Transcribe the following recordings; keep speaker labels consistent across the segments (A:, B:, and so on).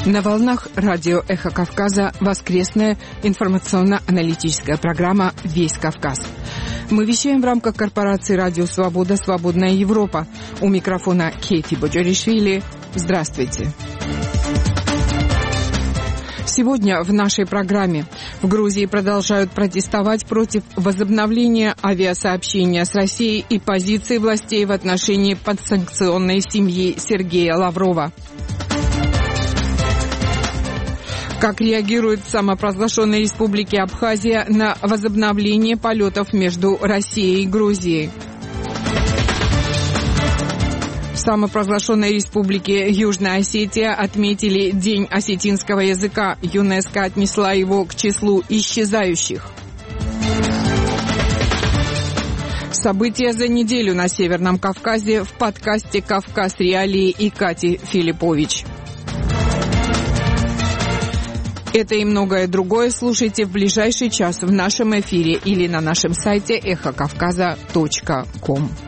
A: На волнах радио «Эхо Кавказа» воскресная информационно-аналитическая программа «Весь Кавказ». Мы вещаем в рамках корпорации «Радио Свобода. Свободная Европа». У микрофона Кейти Боджоришвили. Здравствуйте. Сегодня в нашей программе в Грузии продолжают протестовать против возобновления авиасообщения с Россией и позиции властей в отношении подсанкционной семьи Сергея Лаврова. Как реагирует в самопровозглашенной республике Абхазия на возобновление полетов между Россией и Грузией? В самопровозглашенной республике Южная Осетия отметили День осетинского языка. ЮНЕСКО отнесла его к числу исчезающих. События за неделю на Северном Кавказе в подкасте «Кавказ Реалии» и Кати Филиппович. Это и многое другое слушайте в ближайший час в нашем эфире или на нашем сайте эхокавказа.ком.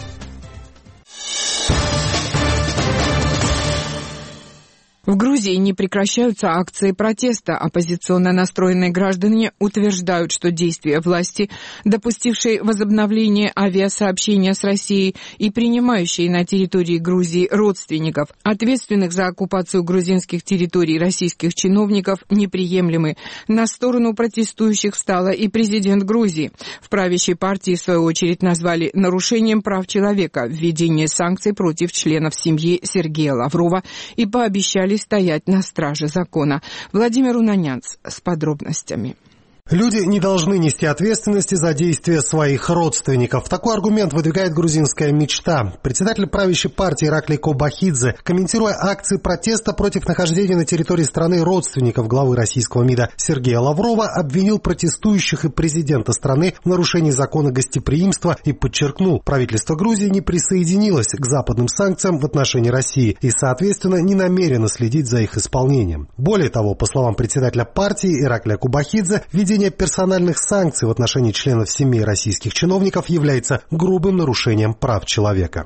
A: В Грузии не прекращаются акции протеста. Оппозиционно настроенные граждане утверждают, что действия власти, допустившей возобновление авиасообщения с Россией и принимающие на территории Грузии родственников, ответственных за оккупацию грузинских территорий российских чиновников, неприемлемы. На сторону протестующих встала и президент Грузии. В правящей партии, в свою очередь, назвали нарушением прав человека введение санкций против членов семьи Сергея Лаврова и пообещали стоять на страже закона. Владимир Унанянц с подробностями.
B: Люди не должны нести ответственности за действия своих родственников. Такой аргумент выдвигает грузинская мечта. Председатель правящей партии Ираклий Кобахидзе, комментируя акции протеста против нахождения на территории страны родственников главы российского МИДа Сергея Лаврова, обвинил протестующих и президента страны в нарушении закона гостеприимства и подчеркнул, правительство Грузии не присоединилось к западным санкциям в отношении России и, соответственно, не намерено следить за их исполнением. Более того, по словам председателя партии Ираклия Кобахидзе, введение персональных санкций в отношении членов семей российских чиновников является грубым нарушением прав человека.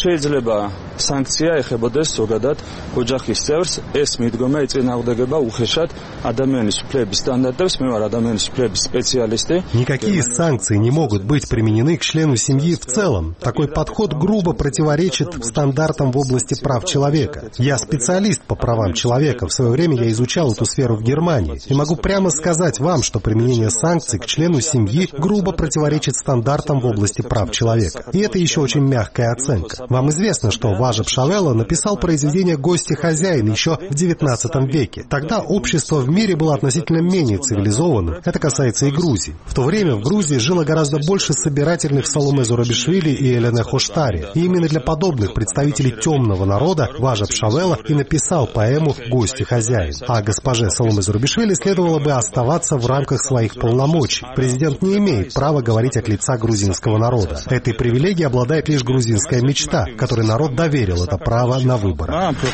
B: Никакие санкции не могут быть применены к члену семьи в целом. Такой подход грубо противоречит стандартам в области прав человека. Я специалист по правам человека. В свое время я изучал эту сферу в Германии. И могу прямо сказать вам, что применение санкций к члену семьи грубо противоречит стандартам в области прав человека. И это еще очень мягкая оценка. Вам известно, что Важеп Шавела написал произведение «Гость и хозяин» еще в XIX веке. Тогда общество в мире было относительно менее цивилизованным. Это касается и Грузии. В то время в Грузии жило гораздо больше собирательных Саломе Зурабишвили и Элене Хоштари. И именно для подобных представителей темного народа Важеп Шавела и написал поэму «Гость и хозяин». А госпоже Саломе Зурабишвили следовало бы оставаться в рамках своих полномочий. Президент не имеет права говорить от лица грузинского народа. Этой привилегией обладает лишь грузинская мечта, которой народ доверил это право на выборы.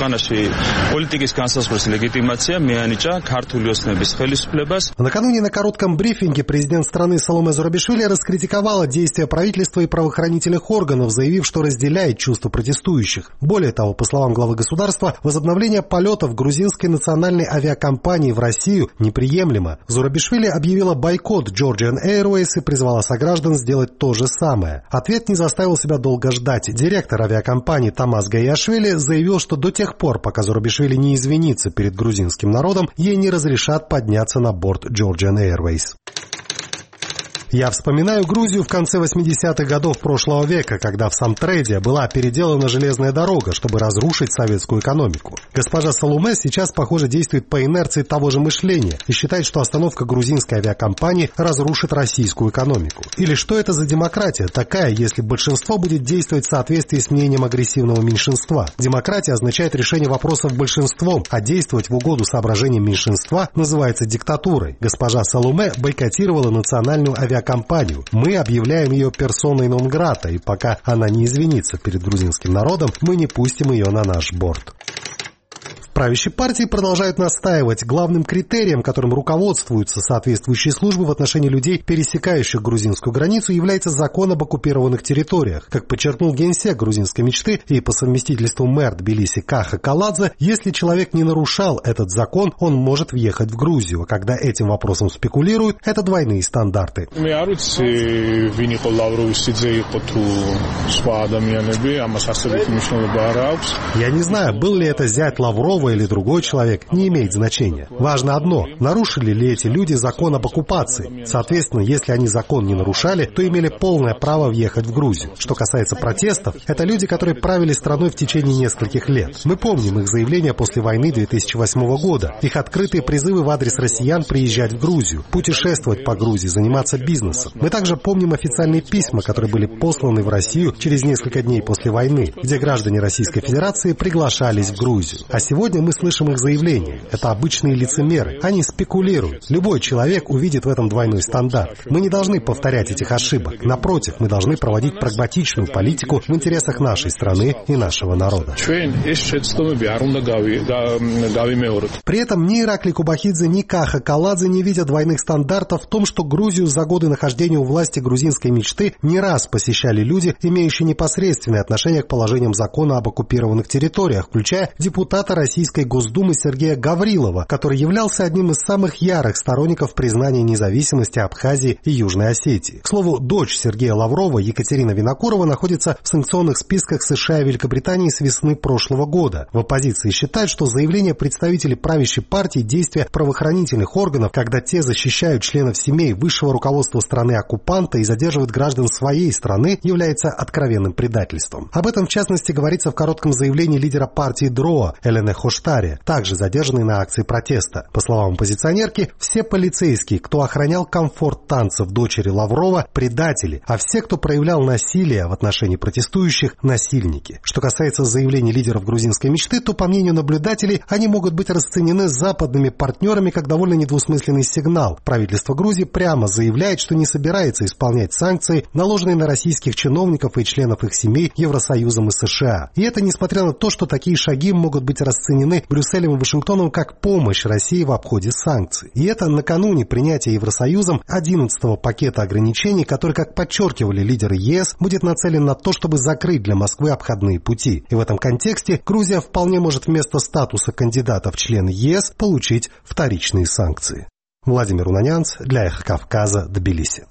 B: Накануне на коротком брифинге президент страны Саломе Зурабишвили раскритиковала действия правительства и правоохранительных органов, заявив, что разделяет чувства протестующих. Более того, по словам главы государства, возобновление полетов грузинской национальной авиакомпании в Россию неприемлемо. Зурабишвили объявила бойкот Georgian Airways и призвала сограждан сделать то же самое. Ответ не заставил себя долго ждать. Директор авиакомпании Тамас Гаяшвили заявил, что до тех пор, пока Зурабишвили не извинится перед грузинским народом, ей не разрешат подняться на борт Georgian Airways. Я вспоминаю Грузию в конце 80-х годов прошлого века, когда в Самтреде была переделана железная дорога, чтобы разрушить советскую экономику. Госпожа Салуме сейчас, похоже, действует по инерции того же мышления и считает, что остановка грузинской авиакомпании разрушит российскую экономику. Или что это за демократия такая, если большинство будет действовать в соответствии с мнением агрессивного меньшинства? Демократия означает решение вопросов большинством, а действовать в угоду соображениям меньшинства называется диктатурой. Госпожа Салуме бойкотировала национальную авиакомпанию. Мы объявляем ее персоной нон-грата, и пока она не извинится перед грузинским народом, мы не пустим ее на наш борт. В правящей партии продолжают настаивать. Главным критерием, которым руководствуются соответствующие службы в отношении людей, пересекающих грузинскую границу, является закон об оккупированных территориях. Как подчеркнул генсек грузинской мечты и по совместительству мэр Тбилиси Каха Каладзе, если человек не нарушал этот закон, он может въехать в Грузию. А когда этим вопросом спекулируют, это двойные стандарты. Я не знаю, был ли это зять Лаврова или другой человек, не имеет значения. Важно одно – нарушили ли эти люди закон об оккупации. Соответственно, если они закон не нарушали, то имели полное право въехать в Грузию. Что касается протестов, это люди, которые правили страной в течение нескольких лет. Мы помним их заявления после войны 2008 года, их открытые призывы в адрес россиян приезжать в Грузию, путешествовать по Грузии, заниматься бизнесом. Мы также помним официальные письма, которые были посланы в Россию через несколько дней после войны, где граждане Российской Федерации приглашались в Грузию. А сегодня мы слышим их заявления. Это обычные лицемеры. Они спекулируют. Любой человек увидит в этом двойной стандарт. Мы не должны повторять этих ошибок. Напротив, мы должны проводить прагматичную политику в интересах нашей страны и нашего народа. При этом ни Ираклий Кубахидзе, ни Каха Каладзе не видят двойных стандартов в том, что Грузию за годы нахождения у власти грузинской мечты не раз посещали люди, имеющие непосредственное отношение к положениям закона об оккупированных территориях, включая депутата Российской Госдумы Сергея Гаврилова, который являлся одним из самых ярых сторонников признания независимости Абхазии и Южной Осетии. К слову, дочь Сергея Лаврова, Екатерина Винокурова, находится в санкционных списках США и Великобритании с весны прошлого года. В оппозиции считают, что заявление представителей правящей партии, действия правоохранительных органов, когда те защищают членов семей высшего руководства страны-оккупанта и задерживают граждан своей страны, является откровенным предательством. Об этом, в частности, говорится в коротком заявлении лидера партии ДРОА Элене Хоштари, также задержанной на акции протеста. По словам оппозиционерки, все полицейские, кто охранял комфорт танцев дочери Лаврова, предатели, а все, кто проявлял насилие в отношении протестующих, насильники. Что касается заявлений лидеров грузинской мечты, то, по мнению наблюдателей, они могут быть расценены западными партнерами как довольно недвусмысленный сигнал. Правительство Грузии прямо заявляет, что не собирается исполнять санкции, наложенные на российских чиновников и членов их семей Евросоюзом и США. И это несмотря на то, что такие шаги могут быть расценены Брюсселем и Вашингтоном как помощь России в обходе санкций. И это накануне принятия Евросоюзом 11-го пакета ограничений, который, как подчеркивали лидеры ЕС, будет нацелен на то, чтобы закрыть для Москвы обходные пути. И в этом контексте Грузия вполне может вместо статуса кандидата в члены ЕС получить вторичные санкции. Владимир Унанянц для Эхо Кавказа, Тбилиси.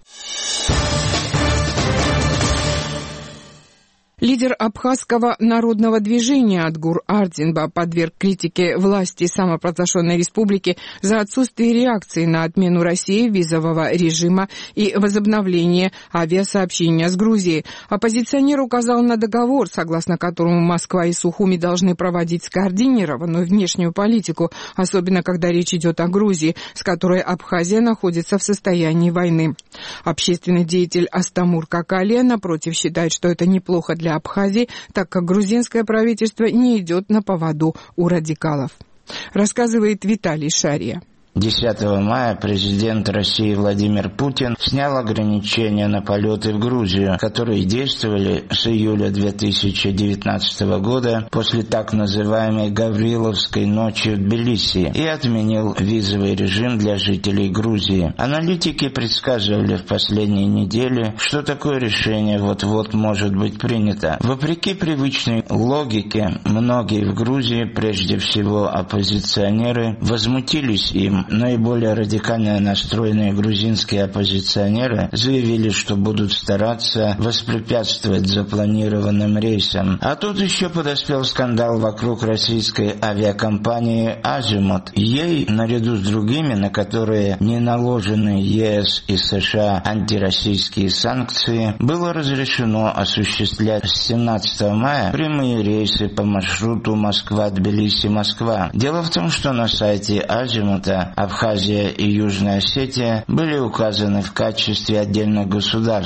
A: Лидер абхазского народного движения Адгур Ардинба подверг критике власти самопровозглашенной республики за отсутствие реакции на отмену России визового режима и возобновление авиасообщения с Грузией. Оппозиционер указал на договор, согласно которому Москва и Сухуми должны проводить скоординированную внешнюю политику, особенно когда речь идет о Грузии, с которой Абхазия находится в состоянии войны. Общественный деятель Астамур Какалия, напротив, считает, что это неплохо для Абхазии, так как грузинское правительство не идет на поводу у радикалов. Рассказывает Виталий Шария.
C: 10 мая президент России Владимир Путин снял ограничения на полеты в Грузию, которые действовали с июля 2019 года после так называемой Гавриловской ночи в Тбилиси и отменил визовый режим для жителей Грузии. Аналитики предсказывали в последние недели, что такое решение вот-вот может быть принято. Вопреки привычной логике, многие в Грузии, прежде всего оппозиционеры, возмутились им. Наиболее радикально настроенные грузинские оппозиционеры заявили, что будут стараться воспрепятствовать запланированным рейсам. А тут еще подоспел скандал вокруг российской авиакомпании «Азимут». Ей, наряду с другими, на которые не наложены ЕС и США антироссийские санкции, было разрешено осуществлять с 17 мая прямые рейсы по маршруту Москва-Тбилиси-Москва. Дело в том, что на сайте «Азимута» Абхазия и Южная Осетия были указаны в качестве отдельных государств,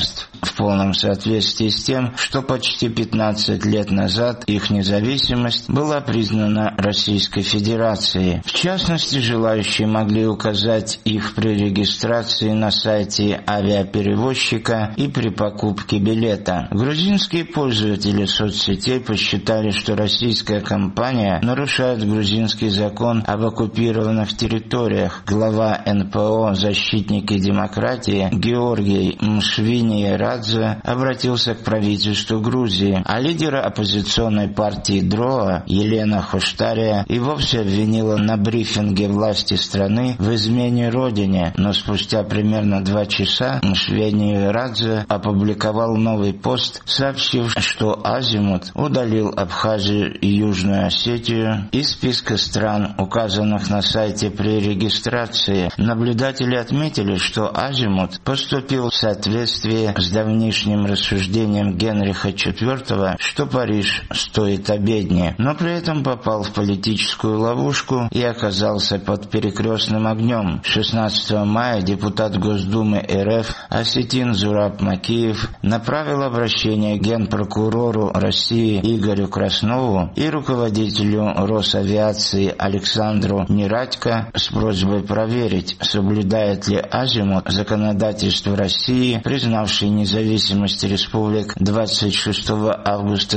C: в полном соответствии с тем, что почти 15 лет назад их независимость была признана Российской Федерацией. В частности, желающие могли указать их при регистрации на сайте авиаперевозчика и при покупке билета. Грузинские пользователи соцсетей посчитали, что российская компания нарушает грузинский закон об оккупированных территориях. Глава НПО «Защитники демократии» Георгий Мшвини-Радзе обратился к правительству Грузии, а лидера оппозиционной партии ДРОА Елена Хоштария и вовсе обвинила на брифинге власти страны в измене родине, но спустя примерно 2 часа Мшвини-Радзе опубликовал новый пост, сообщив, что Азимут удалил Абхазию и Южную Осетию из списка стран, указанных на сайте при регистрации. Наблюдатели отметили, что Азимут поступил в соответствии с давнишним рассуждением Генриха IV, что Париж стоит обеднее, но при этом попал в политическую ловушку и оказался под перекрестным огнем. 16 мая депутат Госдумы РФ Осетин Зураб Макеев направил обращение генпрокурору России Игорю Краснову и руководителю Росавиации Александру Нерадько с просьбой проверить, соблюдает ли Азимут законодательство России, признавшей независимость республик 26 августа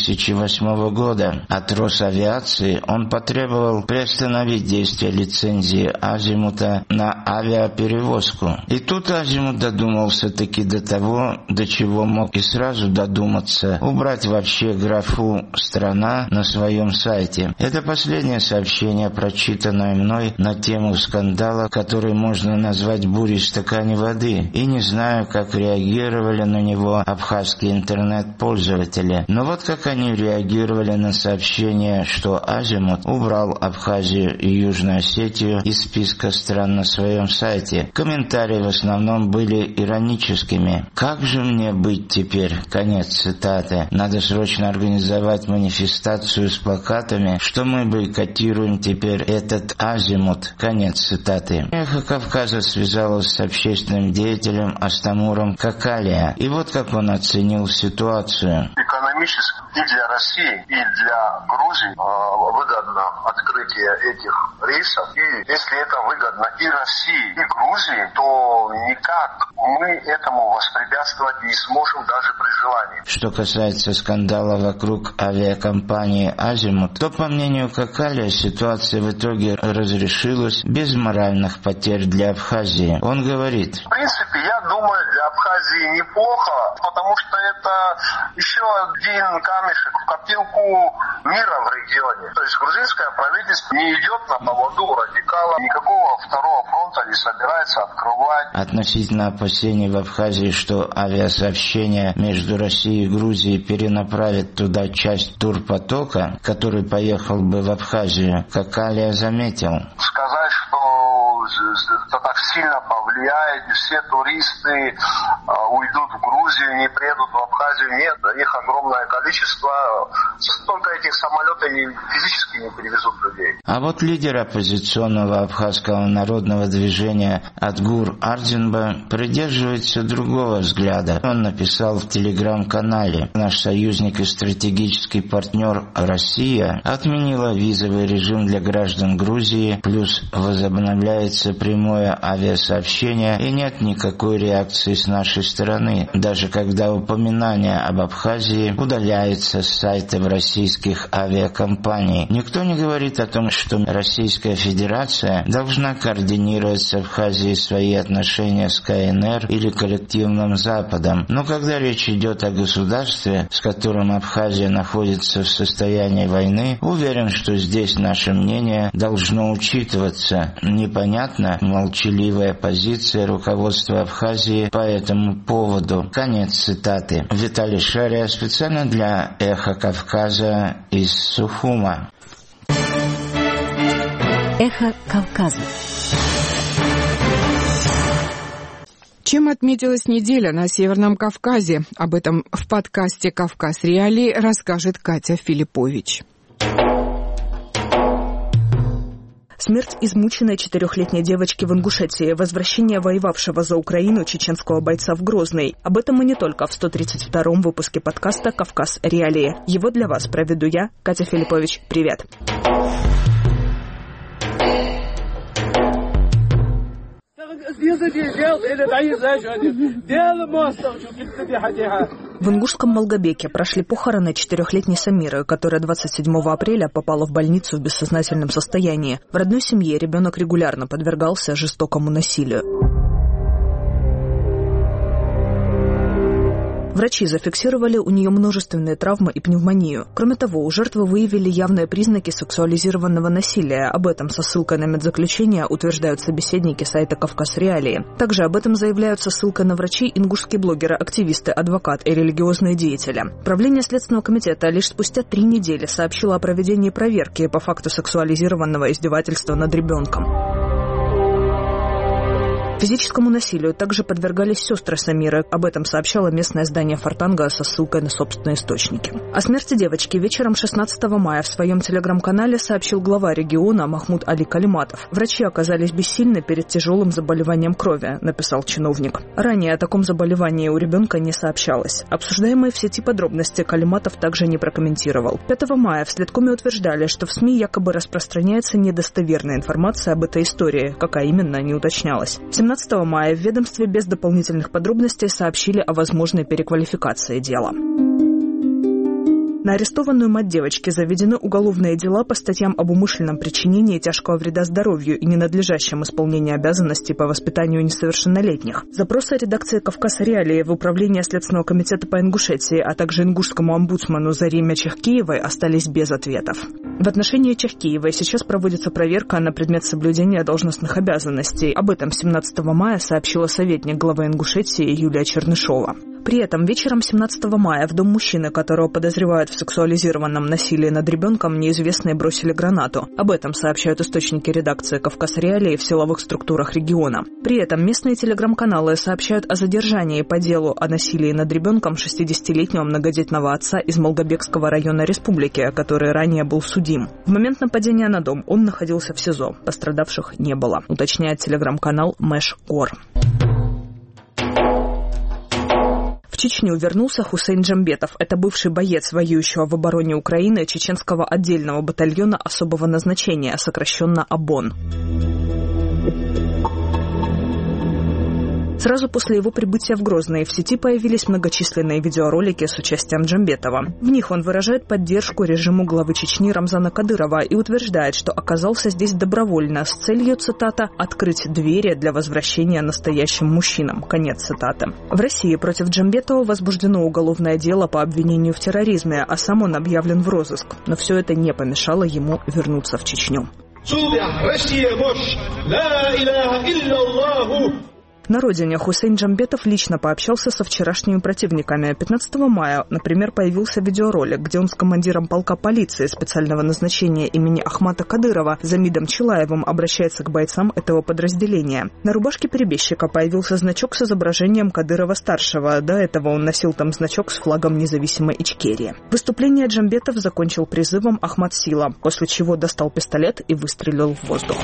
C: 2008 года. От Росавиации он потребовал приостановить действие лицензии Азимута на авиаперевозку. И тут Азимут додумался таки до того, до чего мог и сразу додуматься: убрать вообще графу «Страна» на своем сайте. Это последнее сообщение, прочитанное мной на тему скандала, который можно назвать бурей в стакане воды, и не знаю, как реагировали на него абхазские интернет-пользователи. Но вот как они реагировали на сообщение, что Азимут убрал Абхазию и Южную Осетию из списка стран на своем сайте. Комментарии в основном были ироническими. «Как же мне быть теперь?» Конец цитаты. «Надо срочно организовать манифестацию с плакатами, что мы бойкотируем теперь этот Азимут». Конец цитаты. «Эхо Кавказа» связалась с общественным деятелем Астамуром Какалия. И вот как он оценил ситуацию.
D: Экономически и для России, и для Грузии выгодно открытие этих рейсов. И если это выгодно и России, и Грузии, то никак мы этому воспрепятствовать не сможем даже при желании.
C: Что касается скандала вокруг авиакомпании «Азимут», то, по мнению Какалия, ситуация в итоге разрешилась без моральных потерь для Абхазии. Он говорит:
D: в принципе, я думаю, для Абхазии неплохо, потому что это еще один камешек в копилку мира в регионе. То есть грузинское правительство не идет на поводу радикалов, никакого второго фронта не собирается открывать.
C: Относительно опасений в Абхазии, что авиасообщение между Россией и Грузией перенаправит туда часть турпотока, который поехал бы в Абхазию, Какалия заметил:
D: сказать, что это так сильно повлияет, и все туристы уйдут в Грузию, не приедут в Абхазию, нет, их огромное количество, столько этих самолетов физически не перевезут людей.
C: А вот лидер оппозиционного абхазского народного движения Адгур Ардинба придерживается другого взгляда. Он написал в телеграм-канале: «Наш союзник и стратегический партнер Россия отменила визовый режим для граждан Грузии, плюс возобновляется прямое авиасообщение, и нет никакой реакции с нашей стороны, даже когда упоминание об Абхазии удаляется с сайтов российских авиакомпаний. Никто не говорит о том, что Российская Федерация должна координировать с Абхазией свои отношения с КНР или коллективным Западом. Но когда речь идет о государстве, с которым Абхазия находится в состоянии войны, уверен, что здесь наше мнение должно учитываться». Непонятна молчаливая позиция руководства Абхазии по этому поводу. Конец цитаты. Виталий Шария специально для «Эхо Кавказа» из Сухума.
E: Эхо Кавказа.
A: Чем отметилась неделя на Северном Кавказе? Об этом в подкасте «Кавказ Реалии» расскажет Катя Филиппович.
F: Смерть измученной 4-летней девочки в Ингушетии, возвращение воевавшего за Украину чеченского бойца в Грозный. Об этом и не только в 132-м выпуске подкаста «Кавказ. Реалии». Его для вас проведу я, Катя Филиппович. Привет! В ингушском Малгобеке прошли похороны 4-летней Самиры, которая 27 апреля попала в больницу в бессознательном состоянии. В родной семье ребенок регулярно подвергался жестокому насилию. Врачи зафиксировали у нее множественные травмы и пневмонию. Кроме того, у жертвы выявили явные признаки сексуализированного насилия. Об этом со ссылкой на медзаключение утверждают собеседники сайта «Кавказ. Реалии». Также об этом заявляют со ссылкой на врачей ингушские блогеры, активисты, адвокат и религиозные деятели. Правление Следственного комитета лишь спустя 3 недели сообщило о проведении проверки по факту сексуализированного издевательства над ребенком. Физическому насилию также подвергались сестры Самиры. Об этом сообщало местное издание «Фортанга» со ссылкой на собственные источники. О смерти девочки вечером 16 мая в своем телеграм-канале сообщил глава региона Махмуд Али Калиматов. Врачи оказались бессильны перед тяжелым заболеванием крови, написал чиновник. Ранее о таком заболевании у ребенка не сообщалось. Обсуждаемые в сети подробности Калиматов также не прокомментировал. 5 мая в Следкоме утверждали, что в СМИ якобы распространяется недостоверная информация об этой истории. Какая именно, не уточнялось. 17 мая в ведомстве без дополнительных подробностей сообщили о возможной переквалификации дела. На арестованную мать девочки заведены уголовные дела по статьям об умышленном причинении тяжкого вреда здоровью и ненадлежащем исполнении обязанностей по воспитанию несовершеннолетних. Запросы редакции «Кавказ. Реалии» в Управление Следственного комитета по Ингушетии, а также ингушскому омбудсману Зариме Чехкиевой остались без ответов. В отношении Чехкиевой сейчас проводится проверка на предмет соблюдения должностных обязанностей. Об этом 17 мая сообщила советник главы Ингушетии Юлия Чернышова. При этом вечером 17 мая в дом мужчины, которого подозревают в сексуализированном насилии над ребенком, неизвестные бросили гранату. Об этом сообщают источники редакции «Кавказ. Реалии» в силовых структурах региона. При этом местные телеграм-каналы сообщают о задержании по делу о насилии над ребенком 60-летнего многодетного отца из Малгобекского района республики, который ранее был судим. В момент нападения на дом он находился в СИЗО. Пострадавших не было, уточняет телеграм-канал Мэш-Кор. В Чечню вернулся Хусейн Джамбетов. Это бывший боец, воюющего в обороне Украины чеченского отдельного батальона особого назначения, сокращенно ОБОН. Сразу после его прибытия в Грозный в сети появились многочисленные видеоролики с участием Джамбетова. В них он выражает поддержку режиму главы Чечни Рамзана Кадырова и утверждает, что оказался здесь добровольно с целью, цитата, «открыть двери для возвращения настоящим мужчинам». Конец цитаты. В России против Джамбетова возбуждено уголовное дело по обвинению в терроризме, а сам он объявлен в розыск. Но все это не помешало ему вернуться в Чечню. Россия, на родине Хусейн Джамбетов лично пообщался со вчерашними противниками. 15 мая, например, появился видеоролик, где он с командиром полка полиции специального назначения имени Ахмата Кадырова Замидом Чилаевым обращается к бойцам этого подразделения. На рубашке перебежчика появился значок с изображением Кадырова-старшего. До этого он носил там значок с флагом независимой Ичкерии. Выступление Джамбетов закончил призывом «Ахмат Сила», после чего достал пистолет и выстрелил в воздух.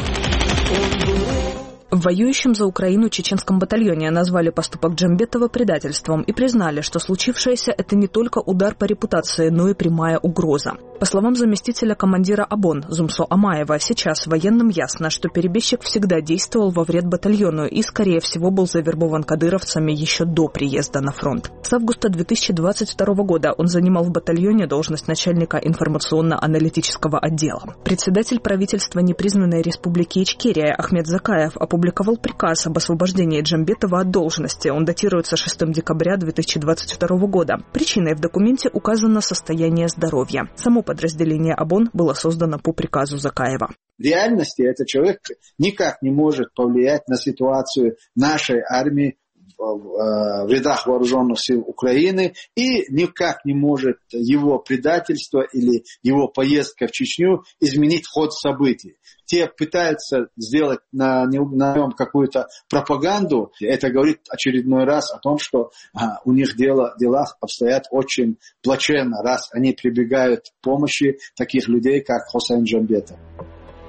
F: В воюющем за Украину чеченском батальоне назвали поступок Джамбетова предательством и признали, что случившееся – это не только удар по репутации, но и прямая угроза. По словам заместителя командира ОБОН Зумсо Амаева, сейчас военным ясно, что перебежчик всегда действовал во вред батальону и, скорее всего, был завербован кадыровцами еще до приезда на фронт. С августа 2022 года он занимал в батальоне должность начальника информационно-аналитического отдела. Председатель правительства непризнанной республики Ичкерия Ахмед Закаев опубликовал приказ об освобождении Джамбетова от должности. Он датируется 6 декабря 2022 года. Причиной в документе указано состояние здоровья. Само подразделение ОБОН было создано по приказу Закаева.
G: В реальности этот человек никак не может повлиять на ситуацию нашей армии в рядах вооруженных сил Украины, и никак не может его предательство или его поездка в Чечню изменить ход событий. Те пытаются сделать на нем какую-то пропаганду. Это говорит очередной раз о том, что у них дела обстоят очень плачевно, раз они прибегают к помощи таких людей, как Хусейн Джамбетов.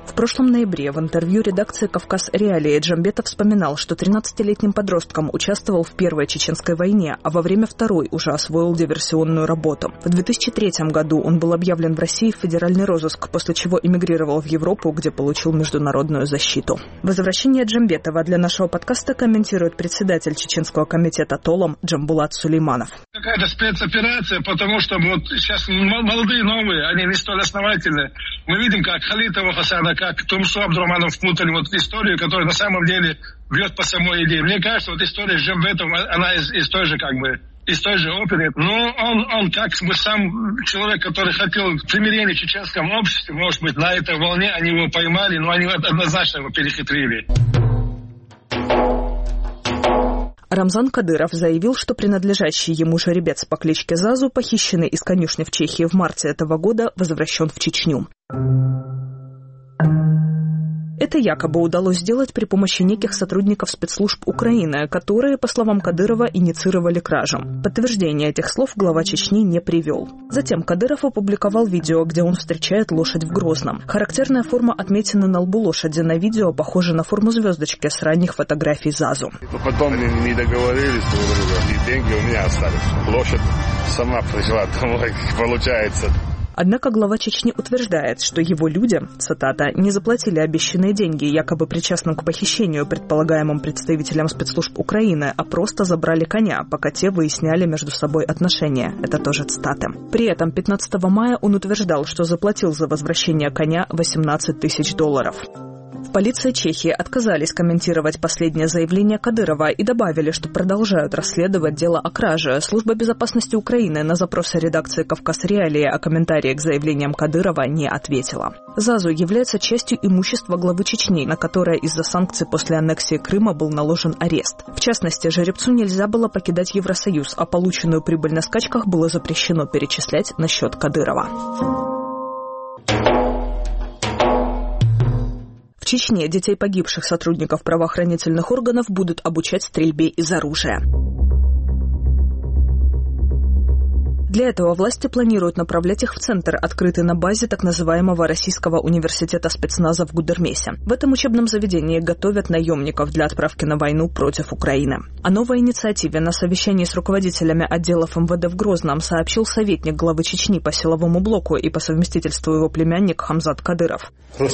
F: В прошлом ноябре в интервью редакции «Кавказ Реалии» Джамбетов вспоминал, что 13-летним подростком участвовал в Первой Чеченской войне, а во время Второй уже освоил диверсионную работу. В 2003 году он был объявлен в России в федеральный розыск, после чего эмигрировал в Европу, где получил международную защиту. Возвращение Джамбетова для нашего подкаста комментирует председатель Чеченского комитета Толом Джамбулат Сулейманов.
H: Какая-то спецоперация, потому что вот сейчас молодые, новые, они не столь основательны. Мы видим, как Халитова Хасана, как Тумсу Абдурахманов впутали вот эту историю, которая на самом деле бьет по самой идее. Мне кажется, вот история с Джамбетовым, она из той же из той же оперы. Но он как бы сам человек, который хотел примирения в чеченском обществе, может быть, на этой волне они его поймали, но они однозначно его перехитрили.
F: Рамзан Кадыров заявил, что принадлежащий ему жеребец по кличке Зазу, похищенный из конюшни в Чехии в марте этого года, возвращен в Чечню. Это якобы удалось сделать при помощи неких сотрудников спецслужб Украины, которые, по словам Кадырова, инициировали кражу. Подтверждение этих слов глава Чечни не привел. Затем Кадыров опубликовал видео, где он встречает лошадь в Грозном. Характерная форма отметины на лбу лошади на видео похожа на форму звездочки с ранних фотографий Зазу.
I: Потом не договорились друг друга, и деньги у меня остались. Лошадь сама пришла домой, получается.
F: Однако глава Чечни утверждает, что его люди, цитата, не заплатили обещанные деньги, якобы причастным к похищению предполагаемым представителям спецслужб Украины, а просто забрали коня, пока те выясняли между собой отношения. Это тоже цитаты. При этом 15 мая он утверждал, что заплатил за возвращение коня $18 тысяч. В полиции Чехии отказались комментировать последнее заявление Кадырова и добавили, что продолжают расследовать дело о краже. Служба безопасности Украины на запросы редакции «Кавказ Реалии» о комментарии к заявлениям Кадырова не ответила. Зазу является частью имущества главы Чечни, на которое из-за санкций после аннексии Крыма был наложен арест. В частности, жеребцу нельзя было покидать Евросоюз, а полученную прибыль на скачках было запрещено перечислять на счет Кадырова. В Чечне детей погибших сотрудников правоохранительных органов будут обучать стрельбе из оружия. Для этого власти планируют направлять их в центр, открытый на базе так называемого Российского университета спецназа в Гудермесе. В этом учебном заведении готовят наемников для отправки на войну против Украины. О новой инициативе на совещании с руководителями отделов МВД в Грозном сообщил советник главы Чечни по силовому блоку и по совместительству его племянник Хамзат Кадыров.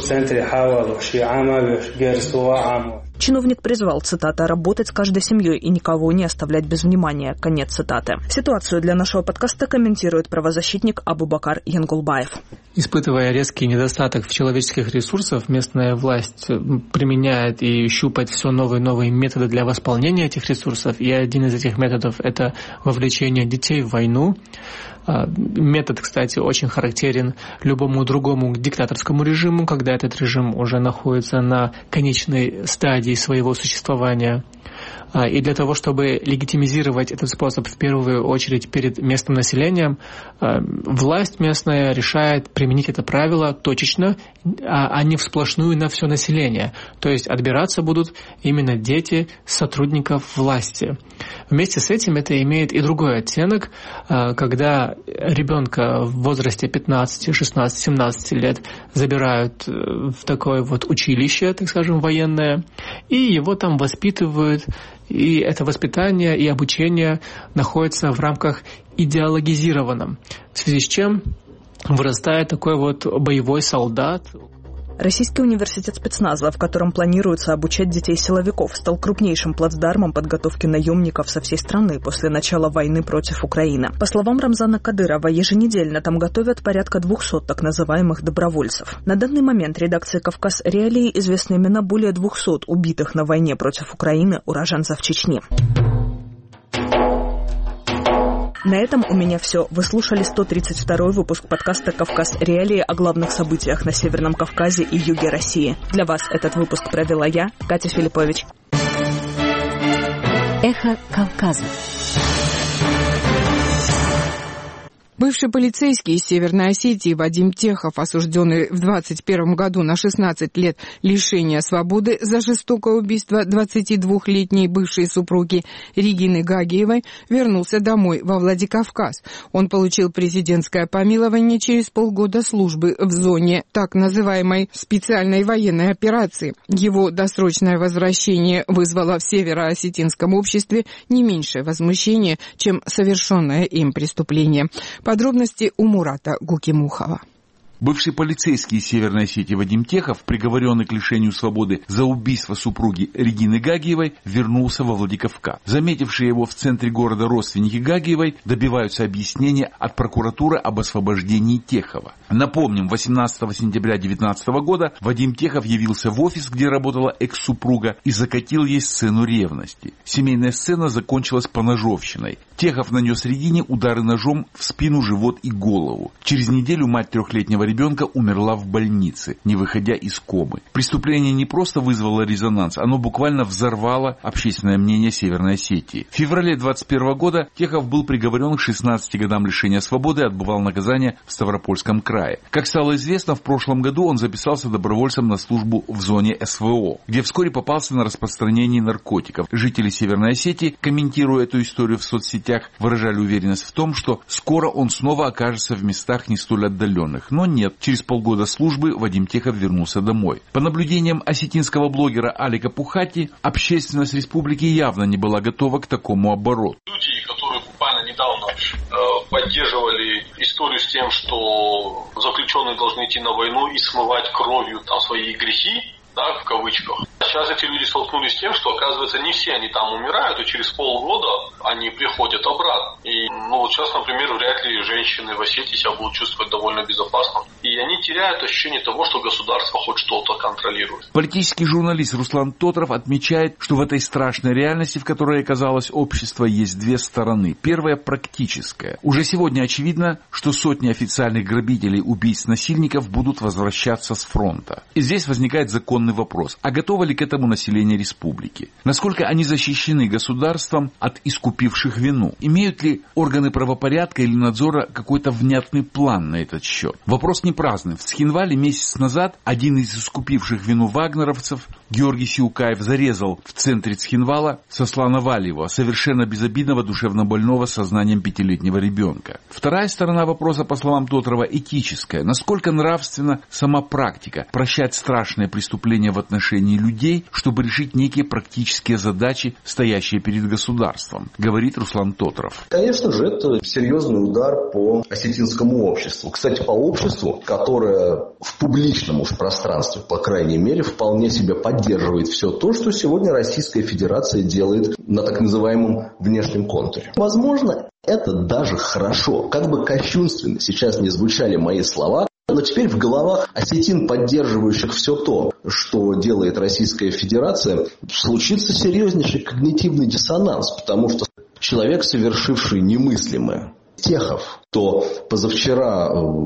F: Чиновник призвал, цитата, «работать с каждой семьей и никого не оставлять без внимания». Конец цитаты. Ситуацию для нашего подкаста комментирует правозащитник Абубакар Янгулбаев.
J: Испытывая резкий недостаток в человеческих ресурсах, местная власть применяет и щупает все новые и новые методы для восполнения этих ресурсов. И один из этих методов – это вовлечение детей в войну. Метод, кстати, очень характерен любому другому диктаторскому режиму, когда этот режим уже находится на конечной стадии своего существования. И для того, чтобы легитимизировать этот способ в первую очередь перед местным населением, власть местная решает применить это правило точечно, а не всплошную на все население. То есть отбираться будут именно дети сотрудников власти. Вместе с этим это имеет и другой оттенок, когда ребенка в возрасте 15, 16, 17 лет забирают в такое вот училище, так скажем, военное, и его там воспитывают. И это воспитание и обучение находится в рамках идеологизированном, в связи с чем вырастает такой вот боевой солдат.
F: Российский университет спецназа, в котором планируется обучать детей силовиков, стал крупнейшим плацдармом подготовки наемников со всей страны после начала войны против Украины. По словам Рамзана Кадырова, еженедельно там готовят порядка 200 так называемых добровольцев. На данный момент редакции «Кавказ Реалии» известны имена более 200 убитых на войне против Украины уроженцев Чечни. На этом у меня все. Вы слушали 132-й выпуск подкаста «Кавказ Реалии» о главных событиях на Северном Кавказе и юге России. Для вас этот выпуск провела я, Катя Филиппович.
E: Эхо Кавказа.
A: Бывший полицейский из Северной Осетии Вадим Техов, осужденный в 2021 году на 16 лет лишения свободы за жестокое убийство 22-летней бывшей супруги Регины Гагиевой, вернулся домой во Владикавказ. Он получил президентское помилование через полгода службы в зоне так называемой специальной военной операции. Его досрочное возвращение вызвало в североосетинском обществе не меньшее возмущение, чем совершенное им преступление. Подробности у Мурата Гукимухова.
K: Бывший полицейский из Северной Осетии Вадим Техов, приговоренный к лишению свободы за убийство супруги Регины Гагиевой, вернулся во Владикавказ. Заметившие его в центре города родственники Гагиевой добиваются объяснения от прокуратуры об освобождении Техова. Напомним, 18 сентября 2019 года Вадим Техов явился в офис, где работала экс-супруга, и закатил ей сцену ревности. Семейная сцена закончилась поножовщиной. Техов нанес Регине удары ножом в спину, живот и голову. Через неделю мать трехлетнего ребенка умерла в больнице, не выходя из комы. Преступление не просто вызвало резонанс, оно буквально взорвало общественное мнение Северной Осетии. В феврале 2021 года Техов был приговорен к 16 годам лишения свободы и отбывал наказание в Ставропольском крае. Как стало известно, в прошлом году он записался добровольцем на службу в зоне СВО, где вскоре попался на распространение наркотиков. Жители Северной Осетии, комментируя эту историю в соцсетях, выражали уверенность в том, что скоро он снова окажется в местах не столь отдаленных. Но нет, через полгода службы Вадим Техов вернулся домой. По наблюдениям осетинского блогера Алика Пухати, общественность республики явно не была готова к такому обороту.
L: Люди, которые буквально недавно поддерживали историю с тем, что заключенные должны идти на войну и смывать кровью там свои грехи, да, в кавычках. Сейчас эти люди столкнулись с тем, что, оказывается, не все они там умирают, и через полгода они приходят обратно. И, вот сейчас, например, вряд ли женщины в Осетии себя будут чувствовать довольно безопасно. И они теряют ощущение того, что государство хоть что-то контролирует.
K: Политический журналист Руслан Тотров отмечает, что в этой страшной реальности, в которой оказалось общество, есть две стороны. Первая – практическая. Уже сегодня очевидно, что сотни официальных грабителей, убийц, насильников будут возвращаться с фронта. И здесь возникает законный вопрос. А готово ли к этому население республики? Насколько они защищены государством от искупивших вину? Имеют ли органы правопорядка или надзора какой-то внятный план на этот счет? Вопрос не праздный. В Цхинвале месяц назад один из искупивших вину вагнеровцев, Георгий Сиукаев, зарезал в центре Цхинвала Сослана Валиева, совершенно безобидного душевнобольного с сознанием 5-летнего ребенка. Вторая сторона вопроса, по словам Тотрова, этическая. Насколько нравственна сама практика прощать страшные преступления в отношении людей, чтобы решить некие практические задачи, стоящие перед государством, говорит Руслан Тотров.
M: Конечно же, это серьезный удар по осетинскому обществу. Кстати, по обществу, которое в публичном уж пространстве, по крайней мере, вполне себе поддерживает все то, что сегодня Российская Федерация делает на так называемом внешнем контуре. Возможно, это даже хорошо. Как бы кощунственно сейчас не звучали мои слова, но теперь в головах осетин, поддерживающих все то, что делает Российская Федерация, случится серьезнейший когнитивный диссонанс, потому что человек, совершивший немыслимое, Техов, кто позавчера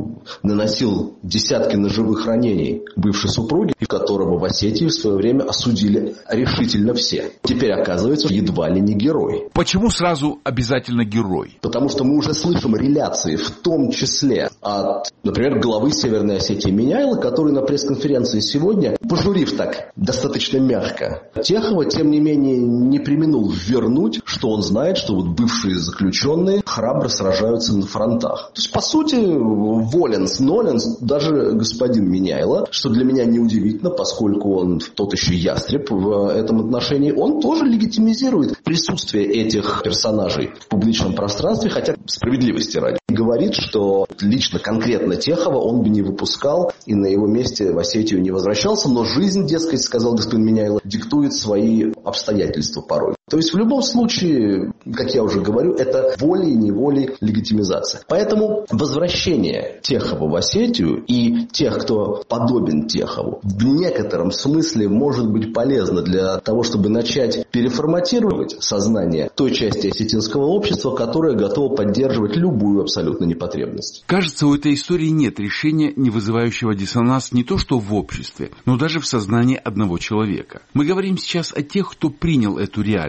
M: наносил десятки ножевых ранений бывшей супруге, которого в Осетии в свое время осудили решительно все. Теперь оказывается едва ли не герой.
K: Почему сразу обязательно герой?
M: Потому что мы уже слышим реляции, в том числе от, например, главы Северной Осетии Миняйла, который на пресс-конференции сегодня, пожурив так достаточно мягко Техова, тем не менее не преминул вернуть, что он знает, что вот бывшие заключенные храбро сражаются на фронтах. То есть, по сути, воленс-ноленс даже господин Миняйло, что для меня неудивительно, поскольку он тот еще ястреб в этом отношении, он тоже легитимизирует присутствие этих персонажей в публичном пространстве, хотя справедливости ради. Говорит, что лично конкретно Техова он бы не выпускал и на его месте в Осетию не возвращался, но жизнь, дескать, сказал господин Миняйло, диктует свои обстоятельства порой. То есть в любом случае, как я уже говорю, это волей-неволей легитимизация. Поэтому возвращение Техова в Осетию и тех, кто подобен Техову, в некотором смысле может быть полезно для того, чтобы начать переформатировать сознание той части осетинского общества, которая готова поддерживать любую абсолютно непотребность.
K: Кажется, у этой истории нет решения, не вызывающего диссонанс не то что в обществе, но даже в сознании одного человека. Мы говорим сейчас о тех, кто принял эту реальность.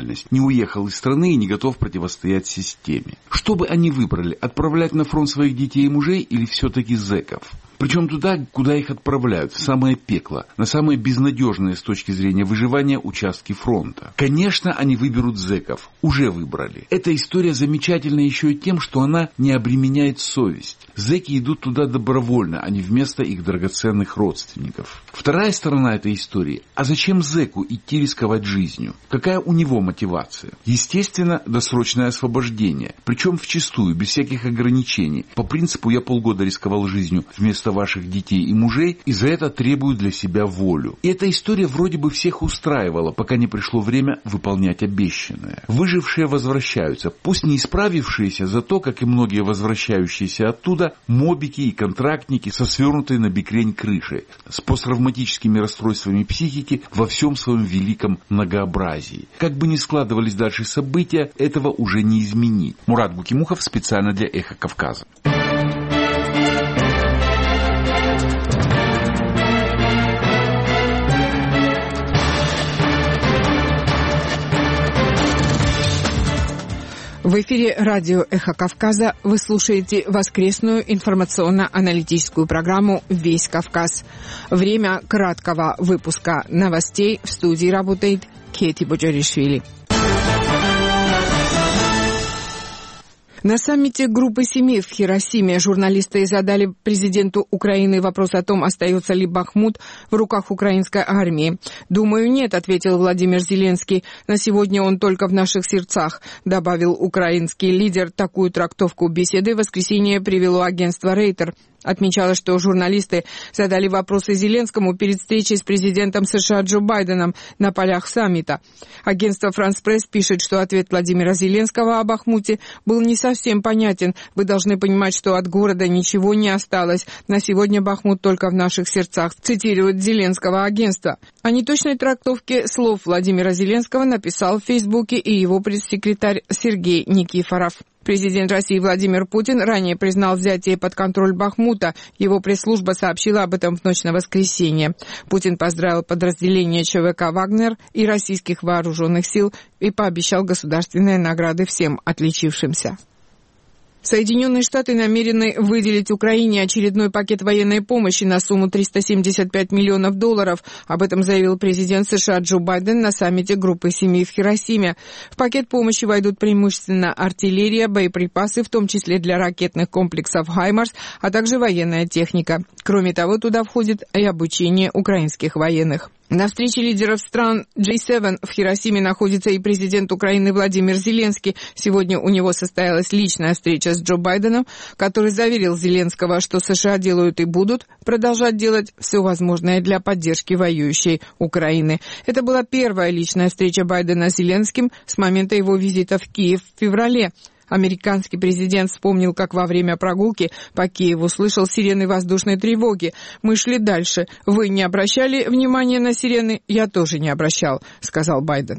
K: национальность, не уехал из страны и не готов противостоять системе. Что бы они выбрали, отправлять на фронт своих детей и мужей или все-таки зэков? Причем туда, куда их отправляют, в самое пекло, на самые безнадежные с точки зрения выживания участки фронта. Конечно, они выберут зэков. Уже выбрали. Эта история замечательна еще и тем, что она не обременяет совесть. Зэки идут туда добровольно, а не вместо их драгоценных родственников. Вторая сторона этой истории. А зачем зэку идти рисковать жизнью? Какая у него мотивация? Естественно, досрочное освобождение. Причем вчистую, без всяких ограничений. По принципу «я полгода рисковал жизнью вместо ваших детей и мужей, и за это требую для себя волю». И эта история вроде бы всех устраивала, пока не пришло время выполнять обещанное. Выжившие возвращаются, пусть не исправившиеся, зато, как и многие возвращающиеся оттуда, мобики и контрактники со свернутой на бекрень крышей, с посттравматическими расстройствами психики во всем своем великом многообразии. Как бы ни складывались дальше события, этого уже не изменить. Мурат Гукимухов специально для «Эхо Кавказа».
A: В эфире радио «Эхо Кавказа» вы слушаете воскресную информационно-аналитическую программу «Весь Кавказ». Время краткого выпуска новостей. В студии работает Кети Боджаришвили. На саммите Группы 7 в Хиросиме журналисты задали президенту Украины вопрос о том, остается ли Бахмут в руках украинской армии. «Думаю, нет», — ответил Владимир Зеленский. «На сегодня он только в наших сердцах», — добавил украинский лидер. Такую трактовку беседы в воскресенье привело агентство «Рейтер». Отмечалось, что журналисты задали вопросы Зеленскому перед встречей с президентом США Джо Байденом на полях саммита. Агентство «Франс Пресс» пишет, что ответ Владимира Зеленского о Бахмуте был не совсем понятен. «Вы должны понимать, что от города ничего не осталось. На сегодня Бахмут только в наших сердцах», цитирует Зеленского агентство. О неточной трактовке слов Владимира Зеленского написал в Фейсбуке и его пресс-секретарь Сергей Никифоров. Президент России Владимир Путин ранее признал взятие под контроль Бахмута. Его пресс-служба сообщила об этом в ночь на воскресенье. Путин поздравил подразделения ЧВК «Вагнер» и российских вооруженных сил и пообещал государственные награды всем отличившимся. Соединенные Штаты намерены выделить Украине очередной пакет военной помощи на сумму $375 миллионов. Об этом заявил президент США Джо Байден на саммите Группы 7 в Хиросиме. В пакет помощи войдут преимущественно артиллерия, боеприпасы, в том числе для ракетных комплексов «Хаймарс», а также военная техника. Кроме того, туда входит и обучение украинских военных. На встрече лидеров стран G7 в Хиросиме находится и президент Украины Владимир Зеленский. Сегодня у него состоялась личная встреча с Джо Байденом, который заверил Зеленского, что США делают и будут продолжать делать все возможное для поддержки воюющей Украины. Это была первая личная встреча Байдена с Зеленским с момента его визита в Киев в феврале. Американский президент вспомнил, как во время прогулки по Киеву слышал сирены воздушной тревоги. «Мы шли дальше. Вы не обращали внимания на сирены? Я тоже не обращал», — сказал Байден.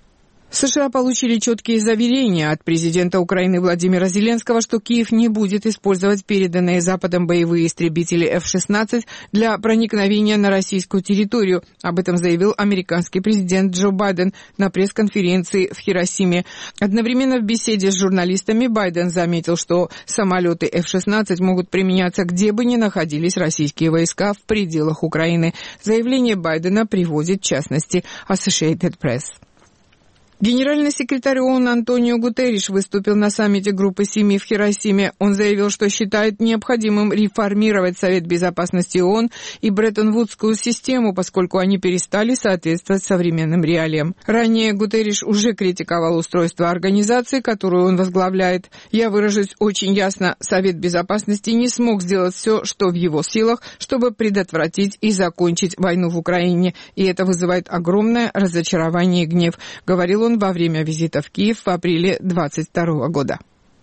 A: США получили четкие заверения от президента Украины Владимира Зеленского, что Киев не будет использовать переданные Западом боевые истребители F-16 для проникновения на российскую территорию. Об этом заявил американский президент Джо Байден на пресс-конференции в Хиросиме. Одновременно в беседе с журналистами Байден заметил, что самолеты F-16 могут применяться где бы ни находились российские войска в пределах Украины. Заявление Байдена приводит, в частности, Associated Press. Генеральный секретарь ООН Антонио Гутерриш выступил на саммите Группы 7 в Хиросиме. Он заявил, что считает необходимым реформировать Совет Безопасности ООН и Бреттон-Вудскую систему, поскольку они перестали соответствовать современным реалиям. Ранее Гутерриш уже критиковал устройство организации, которую он возглавляет. «Я выражусь очень ясно, Совет Безопасности не смог сделать все, что в его силах, чтобы предотвратить и закончить войну в Украине, и это вызывает огромное разочарование и гнев», — говорил он во время визита в Киев в апреле 2022 года.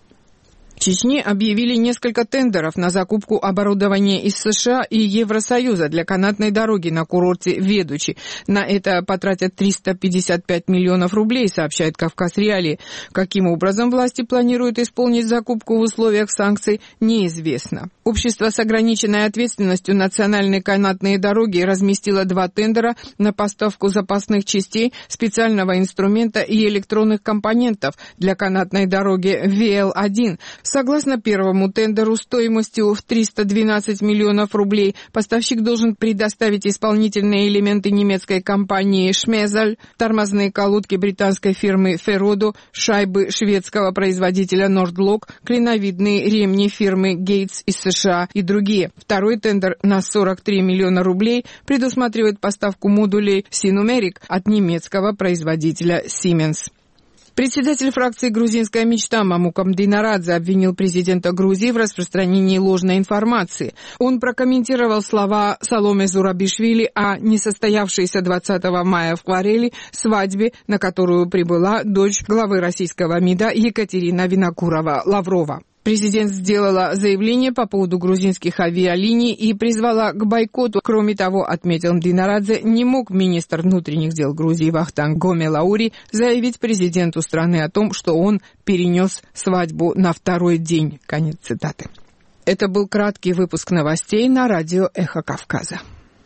A: В Чечне объявили несколько тендеров на закупку оборудования из США и Евросоюза для канатной дороги на курорте Ведучи. На это потратят 355 миллионов рублей, сообщает «Кавказ Реалии». Каким образом власти планируют исполнить закупку в условиях санкций, неизвестно. Общество с ограниченной ответственностью «Национальные канатные дороги» разместило 2 тендера на поставку запасных частей, специального инструмента и электронных компонентов для канатной дороги ВЛ-1. Согласно первому тендеру стоимостью в 312 миллионов рублей, поставщик должен предоставить исполнительные элементы немецкой компании «Шмезаль», тормозные колодки британской фирмы «Феродо», шайбы шведского производителя «Нордлок», клиновидные ремни фирмы «Гейтс» из США и другие. Второй тендер на 43 миллиона рублей предусматривает поставку модулей «Синумерик» от немецкого производителя «Siemens». Председатель фракции «Грузинская мечта» Мамукам Динарадзе обвинил президента Грузии в распространении ложной информации. Он прокомментировал слова Саломе Зурабишвили о несостоявшейся 20 мая в Карелии свадьбе, на которую прибыла дочь главы российского МИДа Екатерина Винокурова-Лаврова. Президент сделала заявление по поводу грузинских авиалиний и призвала к бойкоту. Кроме того, отметил Динарадзе, не мог министр внутренних дел Грузии Вахтанг Гоме-Лаури заявить президенту страны о том, что он перенес свадьбу на второй день. Конец цитаты. Это был краткий выпуск новостей на радио «Эхо Кавказа».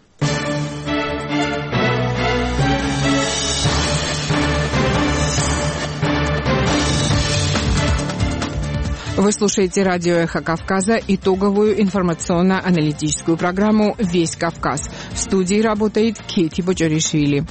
A: Вы слушаете радио «Эхо Кавказа», итоговую информационно-аналитическую программу «Весь Кавказ». В студии работает Кети Боджоришвили.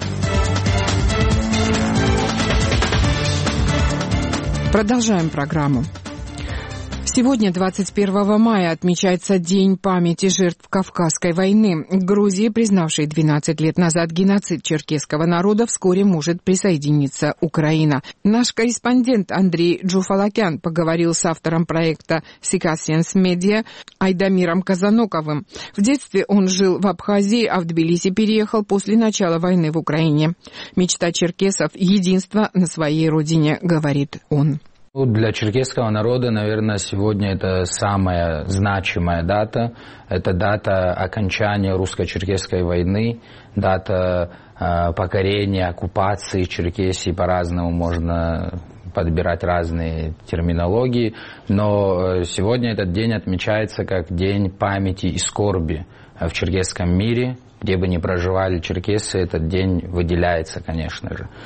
A: Продолжаем программу. Сегодня, 21 мая, отмечается День памяти жертв Кавказской войны. Грузии, признавшей 12 лет назад геноцид черкесского народа, вскоре может присоединиться Украина. Наш корреспондент Андрей Джуфалакян поговорил с автором проекта «Сикасиенс Медиа» Айдамиром Казаноковым. В детстве он жил в Абхазии, а в Тбилиси переехал после начала войны в Украине. Мечта черкесов — единство на своей родине, говорит он.
N: Для черкесского народа, наверное, сегодня это самая значимая дата. Это дата окончания русско-черкесской войны, дата покорения, оккупации Черкесии. По-разному можно подбирать разные терминологии. Но сегодня этот день отмечается как День памяти и скорби в черкесском мире. Где бы ни проживали черкесы, этот день выделяется, конечно же.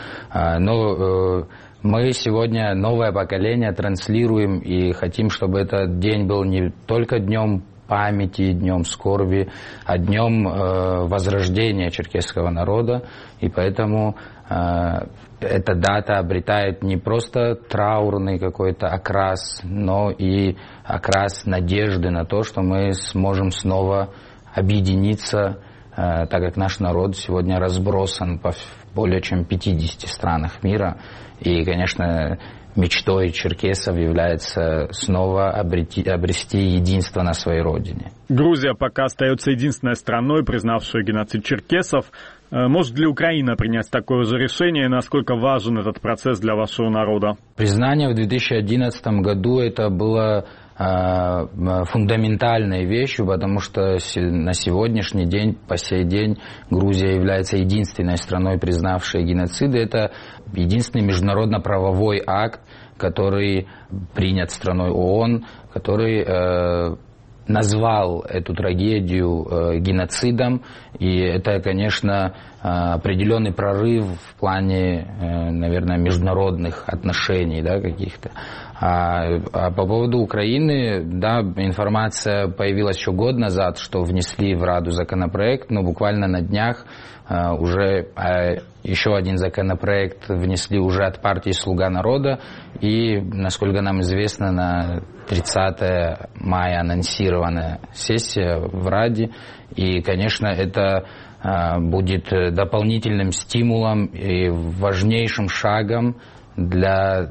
N: Но мы сегодня, новое поколение, транслируем и хотим, чтобы этот день был не только днем памяти, днем скорби, а днем возрождения черкесского народа. И поэтому эта дата обретает не просто траурный какой-то окрас, но и окрас надежды на то, что мы сможем снова объединиться, так как наш народ сегодня разбросан по более чем 50 странах мира. И, конечно, мечтой черкесов является снова обрести единство на своей родине.
O: Грузия пока остается единственной страной, признавшей геноцид черкесов. Может ли Украина принять такое же решение, и насколько важен этот процесс для вашего народа?
N: Признание в 2011 году это было фундаментальной вещью, потому что на сегодняшний день, по сей день, Грузия является единственной страной, признавшей геноциды. Это единственный международно-правовой акт, который принят страной ООН, который назвал эту трагедию геноцидом. И это, конечно, определенный прорыв в плане, наверное, международных отношений, да, каких-то. А по поводу Украины, да, информация появилась еще год назад, что внесли в Раду законопроект, но буквально на днях уже еще один законопроект внесли уже от партии «Слуга народа», и, насколько нам известно, на 30 мая анонсирована сессия в Раде, и, конечно, это будет дополнительным стимулом и важнейшим шагом для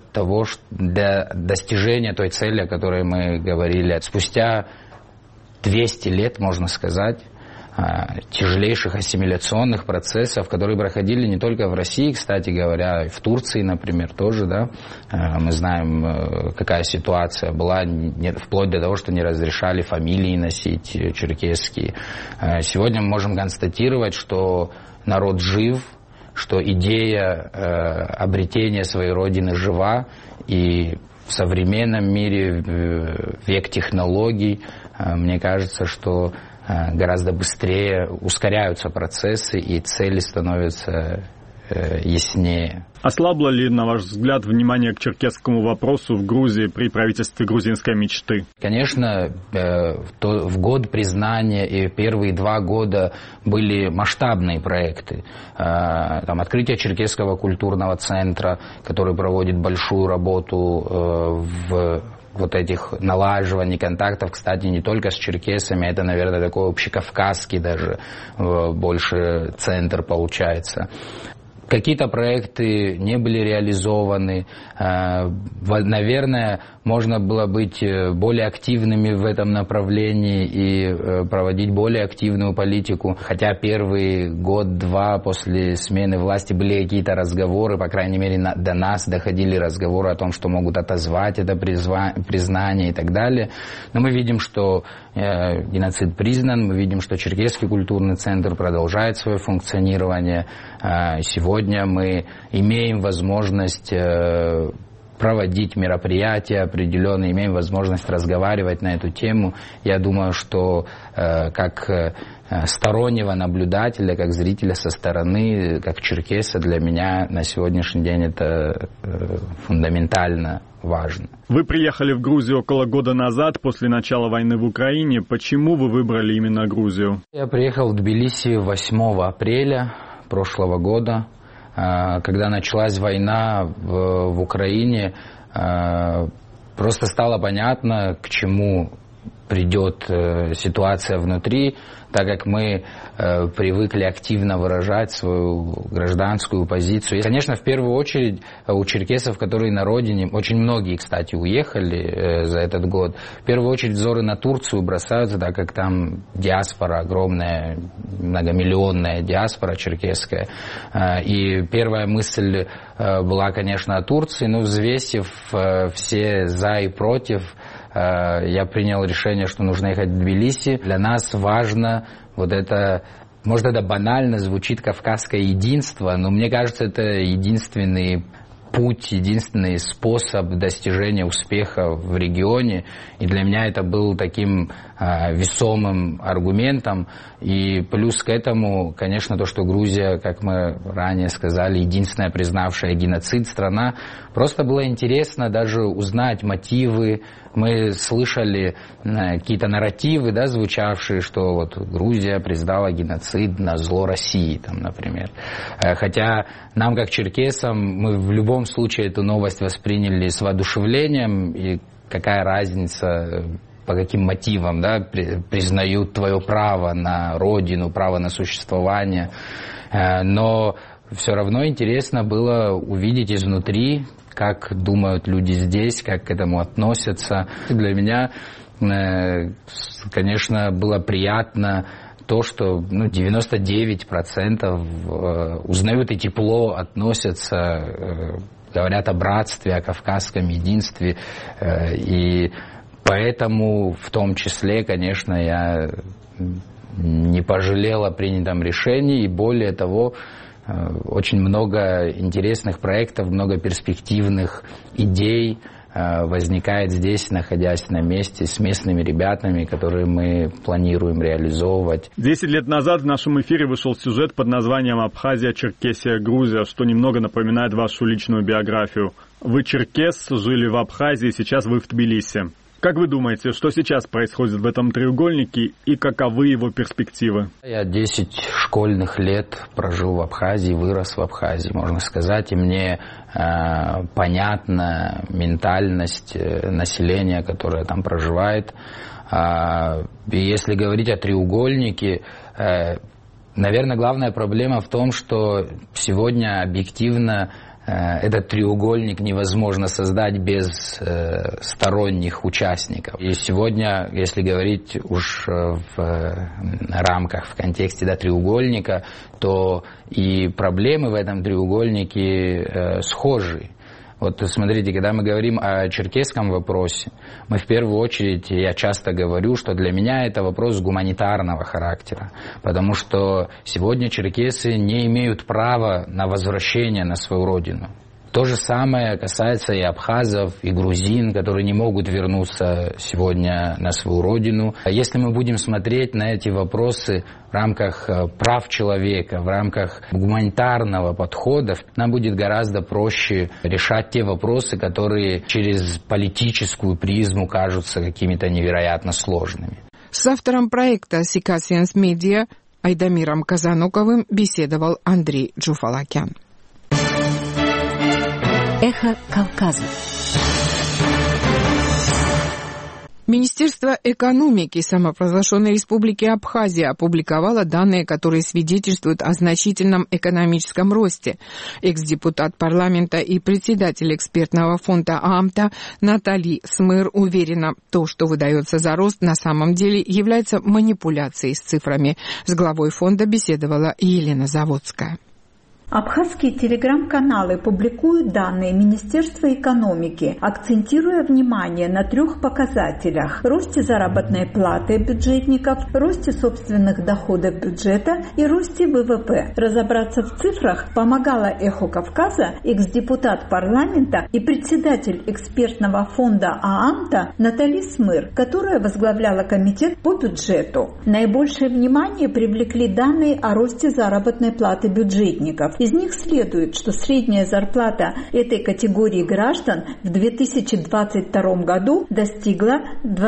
N: достижения той цели, о которой мы говорили. Спустя 200 лет, можно сказать, тяжелейших ассимиляционных процессов, которые проходили не только в России, кстати говоря, и в Турции, например, тоже, да. Мы знаем, какая ситуация была, вплоть до того, что не разрешали фамилии носить черкесские. Сегодня мы можем констатировать, что народ жив, что идея обретения своей родины жива, и в современном мире, в век технологий, мне кажется, что гораздо быстрее ускоряются процессы и цели становятся яснее.
O: Ослабло ли, на ваш взгляд, внимание к черкесскому вопросу в Грузии при правительстве грузинской мечты?
N: Конечно, в год признания и первые 2 года были масштабные проекты. Там открытие Черкесского культурного центра, который проводит большую работу в вот этих налаживаний контактов, кстати, не только с черкесами, это, наверное, такой общекавказский даже больше центр получается. Какие-то проекты не были реализованы. Наверное, можно было быть более активными в этом направлении и проводить более активную политику. Хотя первый год-два после смены власти были какие-то разговоры, по крайней мере, до нас доходили разговоры о том, что могут отозвать это признание и так далее. Но мы видим, что геноцид признан, мы видим, что Черкесский культурный центр продолжает свое функционирование. Сегодня мы имеем возможность проводить мероприятия определенные, имеем возможность разговаривать на эту тему. Я думаю, что как стороннего наблюдателя, как зрителя со стороны, как черкеса, для меня на сегодняшний день это фундаментально важно.
O: Вы приехали в Грузию около года назад, после начала войны в Украине. Почему вы выбрали именно Грузию?
N: Я приехал в Тбилиси 8 апреля прошлого года. Когда началась война в Украине, просто стало понятно, к чему придет ситуация внутри, так как мы привыкли активно выражать свою гражданскую позицию. И, конечно, в первую очередь у черкесов, которые на родине, очень многие, кстати, уехали за этот год, в первую очередь взоры на Турцию бросаются, так как там диаспора огромная, многомиллионная диаспора черкесская. И первая мысль была, конечно, о Турции, но взвесив все за и против, я принял решение, что нужно ехать в Тбилиси. Для нас важно вот это, может, это банально звучит, кавказское единство, но мне кажется, это единственный путь, единственный способ достижения успеха в регионе. И для меня это был таким весомым аргументом. И плюс к этому, конечно, то, что Грузия, как мы ранее сказали, единственная признавшая геноцид страна, просто было интересно даже узнать мотивы. Мы слышали какие-то нарративы, да, звучавшие, что вот Грузия признала геноцид на зло России, там, например. Хотя нам, как черкесам, мы в любом случае эту новость восприняли с воодушевлением, и какая разница, по каким мотивам, да, признают твое право на родину, право на существование. Но все равно интересно было увидеть изнутри, как думают люди здесь, как к этому относятся. Для меня, конечно, было приятно то, что 99% узнают и тепло относятся, говорят о братстве, о кавказском единстве. И поэтому в том числе, конечно, я не пожалел о принятом решении. И более того, очень много интересных проектов, много перспективных идей возникает здесь, находясь на месте, с местными ребятами, которые мы планируем реализовывать.
O: 10 лет назад в нашем эфире вышел сюжет под названием «Абхазия, Черкесия, Грузия», что немного напоминает вашу личную биографию. Вы черкес, жили в Абхазии, сейчас вы в Тбилиси. Как вы думаете, что сейчас происходит в этом треугольнике и каковы его перспективы?
N: Я 10 школьных лет прожил в Абхазии, вырос в Абхазии, можно сказать, и мне понятна ментальность населения, которое там проживает. И если говорить о треугольнике, наверное, главная проблема в том, что сегодня объективно этот треугольник невозможно создать без сторонних участников. И сегодня, если говорить уж в рамках, в контексте треугольника, то и проблемы в этом треугольнике схожи. Вот смотрите, когда мы говорим о черкесском вопросе, мы в первую очередь, я часто говорю, что для меня это вопрос гуманитарного характера, потому что сегодня черкесы не имеют права на возвращение на свою родину. То же самое касается и абхазов, и грузин, которые не могут вернуться сегодня на свою родину. Если мы будем смотреть на эти вопросы в рамках прав человека, в рамках гуманитарного подхода, нам будет гораздо проще решать те вопросы, которые через политическую призму кажутся какими-то невероятно сложными.
A: С автором проекта Сикасиенс Медиа Айдамиром Казануковым беседовал Андрей Джуфалакян.
E: Эхо Кавказа.
A: Министерство экономики самопровозглашенной республики Абхазия опубликовало данные, которые свидетельствуют о значительном экономическом росте. Экс-депутат парламента и председатель экспертного фонда ААМТа Натали Смыр уверена, то, что выдается за рост, на самом деле является манипуляцией с цифрами. С главой фонда беседовала Елена Заводская.
P: Абхазские телеграм-каналы публикуют данные Министерства экономики, акцентируя внимание на 3 показателях – росте заработной платы бюджетников, росте собственных доходов бюджета и росте ВВП. Разобраться в цифрах помогала «Эхо Кавказа» экс-депутат парламента и председатель экспертного фонда ААМТа Натали Смыр, которая возглавляла комитет по бюджету. Наибольшее внимание привлекли данные о росте заработной платы бюджетников. Из них следует, что средняя зарплата этой категории граждан в 2022 году достигла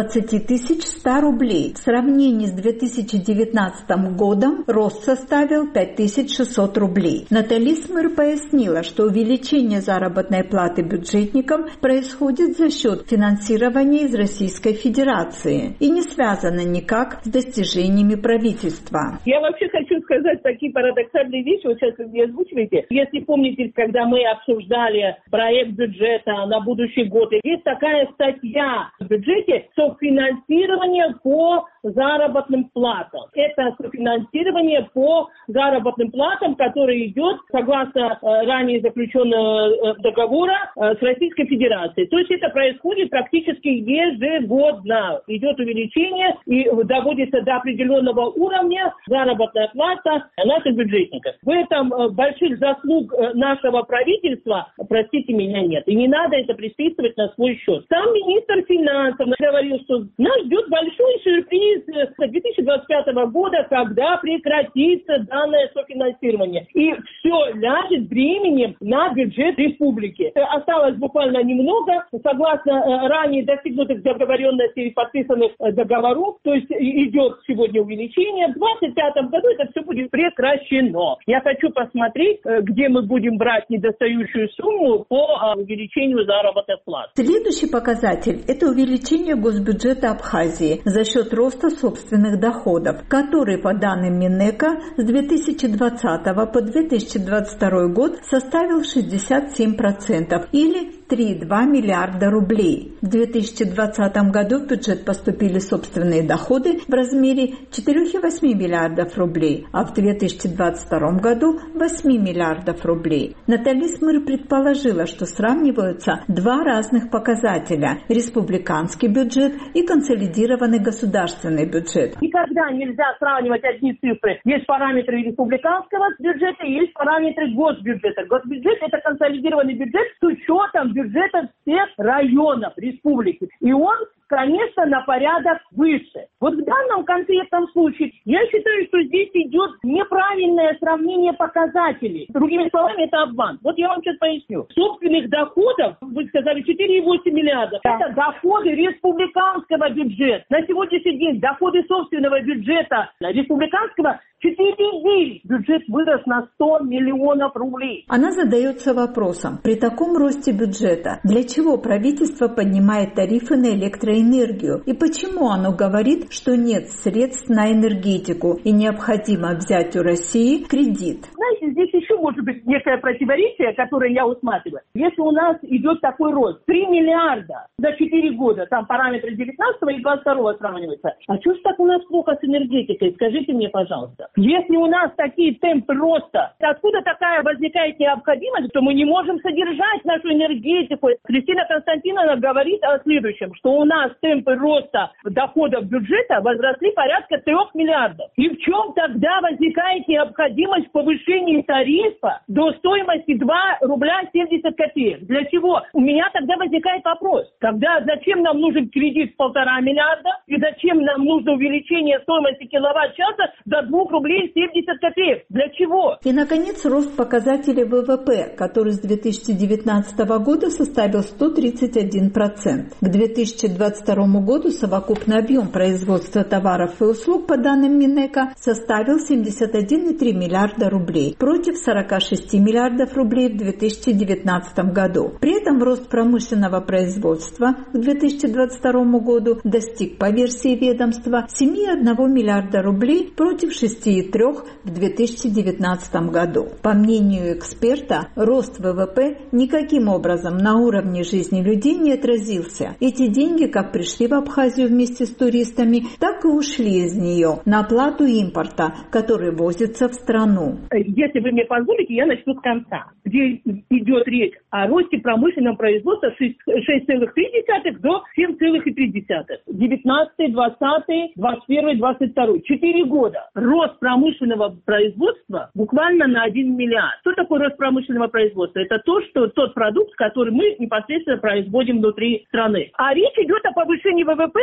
P: 20 100 рублей. В сравнении с 2019 годом рост составил 5600 рублей. Натали Смыр пояснила, что увеличение заработной платы бюджетникам происходит за счет финансирования из Российской Федерации и не связано никак с достижениями правительства.
Q: Я вообще хочу сказать такие парадоксальные вещи, вот сейчас вы мне озвучиваете. Если помните, когда мы обсуждали проект бюджета на будущий год, есть такая статья в бюджете «Софинансирование по заработным платам». Это софинансирование по заработным платам, которое идет согласно ранее заключенного договора с Российской Федерацией. То есть это происходит практически ежегодно. Идет увеличение и доводится до определенного уровня заработная плата наших бюджетников. В этом больших заслуг нашего правительства, простите меня, нет. И не надо это приписывать на свой счет. Сам министр финансов говорил, что нас ждет большой сюрприз 2025 года, когда прекратится данное софинансирование. И все ляжет бременем на бюджет республики. Осталось буквально немного. Согласно ранее достигнутых договоренностей и подписанных договоров, то есть идет сегодня увеличение. В 2025 году это все будет прекращено. Я хочу посмотреть, где мы будем брать недостающую сумму по увеличению заработных плат.
P: Следующий показатель – это увеличение госбюджета Абхазии за счет роста собственных доходов, который, по данным Минэка, с 2020 по 2022 год составил 67% или 3,2 миллиарда рублей. В 2020 году в бюджет поступили собственные доходы в размере 4,8 миллиардов рублей, а в 2022 году 8 миллиардов рублей. Натали Смыр предположила, что сравниваются два разных показателя – республиканский бюджет и консолидированный государственный бюджет.
Q: Никогда нельзя сравнивать одни цифры. Есть параметры республиканского бюджета и есть параметры госбюджета. Госбюджет – это консолидированный бюджет с учетом бюджета всех районов республики. И он, конечно, на порядок выше. Вот в данном конкретном случае я считаю, что здесь идет неправильное сравнение показателей. Другими словами, это обман. Вот я вам сейчас поясню. Собственных доходов, вы сказали, 4,8 миллиарда. Да. Это доходы республиканского бюджета. На сегодняшний день доходы собственного бюджета республиканского 4,9. Бюджет вырос на 100 миллионов рублей.
P: Она задается вопросом, при таком росте бюджета, для чего правительство поднимает тарифы на электроэнергию и почему оно говорит, что нет средств на энергетику и необходимо взять у России кредит?
Q: Знаете, здесь еще может быть некое противоречие, которое я усматриваю. Если у нас идет такой рост, 3 миллиарда за 4 года, там параметры 19 и 22 сравниваются, а что ж так у нас плохо с энергетикой? Скажите мне, пожалуйста. Если у нас такие темпы роста, откуда такая возникает необходимость, что мы не можем содержать нашу энергетику? Кристина Константиновна говорит о следующем, что у нас темпы роста доходов бюджета возросли порядка 3 миллиардов. И в чем тогда возникает необходимость в повышении тарифа до стоимости 2 рубля 70 копеек? Для чего? У меня тогда возникает вопрос. Тогда зачем нам нужен кредит в 1,5 миллиарда? И зачем нам нужно увеличение стоимости киловатт-часа до 2 рублей 70 копеек? Для чего?
P: И, наконец, рост показателей ВВП, который с 2019 года составил 131%. К 2022 году совокупный объем производства товаров и услуг, по данным Минэко, составил 71,3 миллиарда рублей против 46 миллиардов рублей в 2019 году. При этом рост промышленного производства к 2022 году достиг, по версии ведомства, 7,1 миллиарда рублей против 6,3 в 2019 году. По мнению эксперта, рост ВВП никаким образом на уровне жизни людей не отразился. Эти деньги как пришли в Абхазию вместе с туристами, так и ушли из нее на оплату импорта, который возится в страну.
Q: Если вы мне позволите, я начну с конца, где идет речь о росте промышленного производства с 6,3 до 7,3. 19, 20, 21, 22. 4 года. Рост промышленного производства буквально на 1 миллиард. Что такое рост промышленного производства? Это тот продукт, который мы непосредственно производим внутри страны. А речь идет о повышении ВВП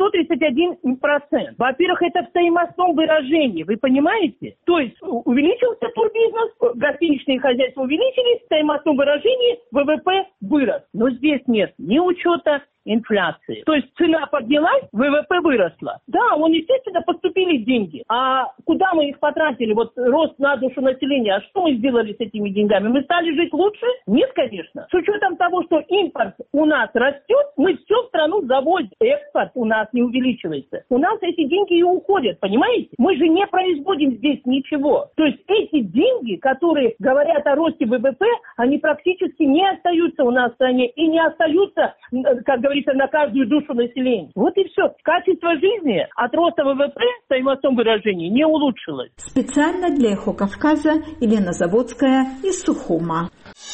Q: 131%. Во-первых, это в стоимостном выражении. Вы понимаете? То есть увеличился турбизнес, гостиничные хозяйства увеличились, в стоимостном выражении ВВП вырос. Но здесь нет ни учета инфляции. То есть цена поднялась, ВВП выросла. Да, естественно, поступили деньги. А куда мы их потратили? Вот рост на душу населения. А что мы сделали с этими деньгами? Мы стали жить лучше? Нет, конечно. С учетом того, что импорт у нас растет, мы все в страну завозим. Экспорт у нас не увеличивается. У нас эти деньги и уходят, понимаете? Мы же не производим здесь ничего. То есть эти деньги, которые говорят о росте ВВП, они практически не остаются у нас в стране и не остаются, как говорится, на каждую душу населения. Вот и все. Качество жизни от роста ВВП в стоимостном выражении не улучшилось.
P: Специально для «Эхо Кавказа» Елена Заводская из Сухума.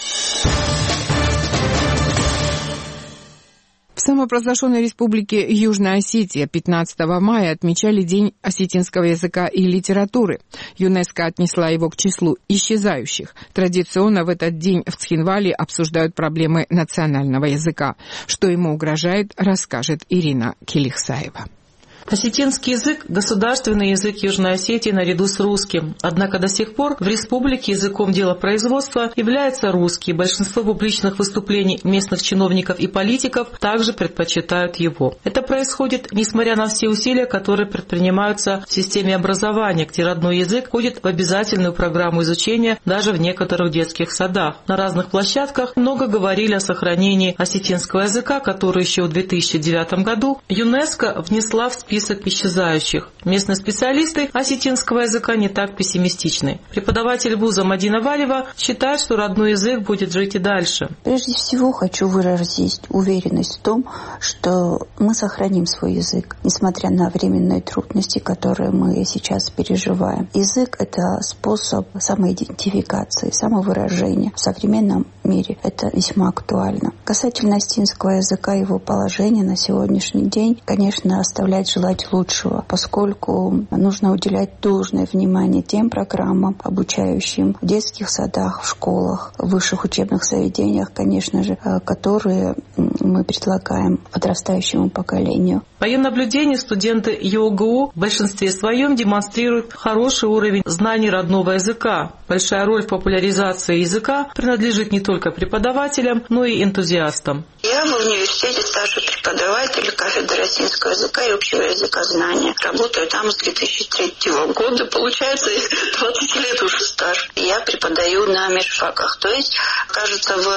A: В самопровозглашенной республике Южная Осетия 15 мая отмечали День осетинского языка и литературы. ЮНЕСКО отнесла его к числу исчезающих. Традиционно в этот день в Цхинвале обсуждают проблемы национального языка. Что ему угрожает, расскажет Ирина Келихсаева.
R: Осетинский язык – государственный язык Южной Осетии наряду с русским. Однако до сих пор в республике языком делопроизводства является русский. Большинство публичных выступлений местных чиновников и политиков также предпочитают его. Это происходит несмотря на все усилия, которые предпринимаются в системе образования, где родной язык входит в обязательную программу изучения даже в некоторых детских садах. На разных площадках много говорили о сохранении осетинского языка, который еще в 2009 году ЮНЕСКО внесла в список исчезающих. Местные специалисты осетинского языка не так пессимистичны. Преподаватель вуза Мадина Валева считает, что родной язык будет жить и дальше.
S: Прежде всего хочу выразить уверенность в том, что мы сохраним свой язык, несмотря на временные трудности, которые мы сейчас переживаем. Язык – это способ самоидентификации, самовыражения. В современном мире это весьма актуально. Касательно осетинского языка и его положения на сегодняшний день, конечно, оставляет желать лучшего, поскольку нужно уделять должное внимание тем программам, обучающим в детских садах, в школах, в высших учебных заведениях, конечно же, которые мы предлагаем подрастающему поколению.
R: По ее наблюдению, студенты ЮОГУ в большинстве своем демонстрируют хороший уровень знаний родного языка. Большая роль в популяризации языка принадлежит не только преподавателям, но и энтузиастам.
T: Я в университете старший преподаватель кафедры осетинского языка и общего языкознания. Работаю там с 2003 года. Получается, 20 лет уже стаж. Я преподаю на межфаках. То есть, кажется, в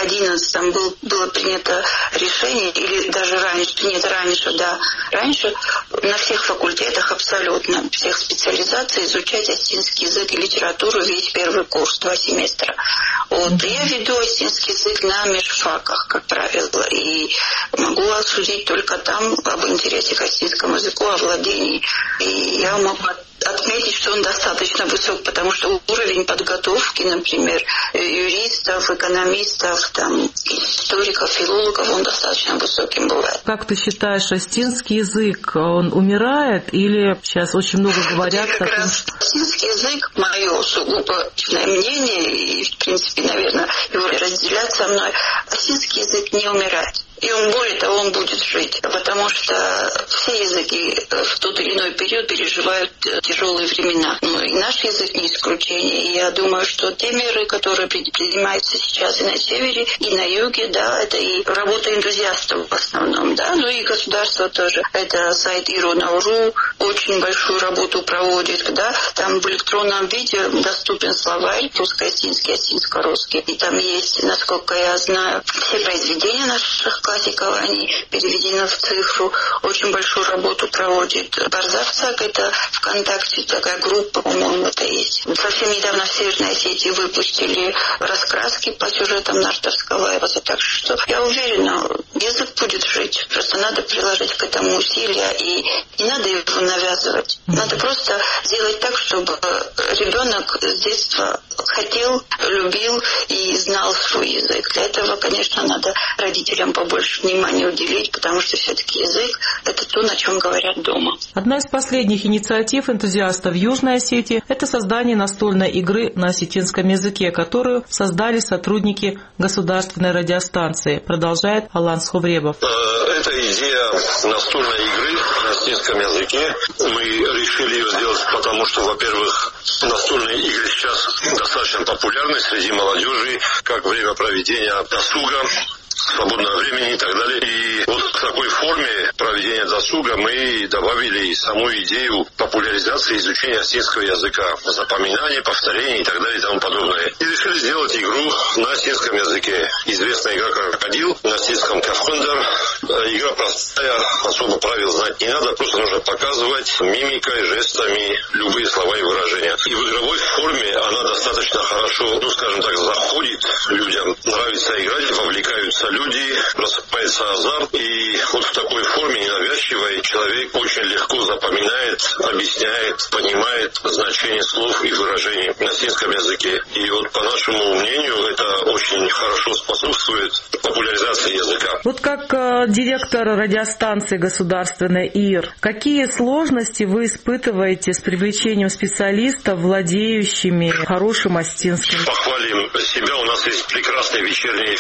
T: 2011 было принято решение, или даже раньше на всех факультетах абсолютно, всех специализаций изучать осетинский язык и литературу весь первый курс, 2 семестра. Я веду осетинский язык на межфаках, как правило, и могу судить только там об интересе к осетинскому языку, о владении. И я могу отметить, что он достаточно высок, потому что уровень подготовки, например, юристов, экономистов, историков, филологов, он достаточно высоким бывает.
R: Как ты считаешь, остинский язык, он умирает или сейчас очень много говорят о том, что...
T: Остинский язык, мое сугубо личное мнение, и, в принципе, наверное, его разделять со мной, остинский язык не умирает. И он, более того, он будет жить, потому что все языки в тот или иной период переживают тяжелые времена. И наш язык не исключение. И я думаю, что те меры, которые предпринимаются сейчас и на севере, и на юге, это и работа энтузиастов в основном, и государство тоже. Это сайт Иру.Науру очень большую работу проводит, там в электронном виде доступен словарь русско-осетинский, осетинско-русский. И там есть, насколько я знаю, все произведения наших классиков, они переведены в цифру. Очень большую работу проводит Барзавцак, это ВКонтакте такая группа, по-моему, это есть. Совсем недавно в Северной Осетии выпустили раскраски по сюжетам Нартовского эпоса. Так что я уверена, язык будет жить. Просто надо приложить к этому усилия, и не надо его навязывать. Надо просто сделать так, чтобы ребенок с детства хотел, любил и знал свой язык. Для этого, конечно, надо родителям побольше внимания уделить, потому что все-таки язык – это то, на чем говорят дома.
R: Одна из последних инициатив энтузиастов Южной Осетии – это создание настольной игры на осетинском языке, которую создали сотрудники государственной радиостанции, продолжает Алан Сховребов.
U: Эта идея настольной игры на осетинском языке, мы решили ее сделать, потому что, во-первых, настольные игры сейчас достаточно популярны среди молодежи, как время проведения досуга, свободного времени и так далее. И вот в такой форме проведения досуга мы добавили саму идею популяризации изучения осетинского языка, запоминания, повторения и так далее и тому подобное. И решили сделать игру на осетинском языке. Известная игра «Крокодил», на осетинском «Кавхондер». Игра простая, особо правил знать не надо, просто нужно показывать мимикой, жестами любые слова и выражения. И в игровой форме она достаточно хорошо, заходит людям, нравится играть, вовлекаются люди, просыпается азарт, и вот в такой форме ненавязчивой человек очень легко запоминает, объясняет, понимает значение слов и выражений на осетинском языке. И вот по нашему мнению это очень хорошо способствует популяризации языка.
R: Вот как директор радиостанции государственной ИР, какие сложности вы испытываете с привлечением специалистов, владеющими хорошим осетинским?
U: Похвалим себя, у нас есть прекрасный вечерний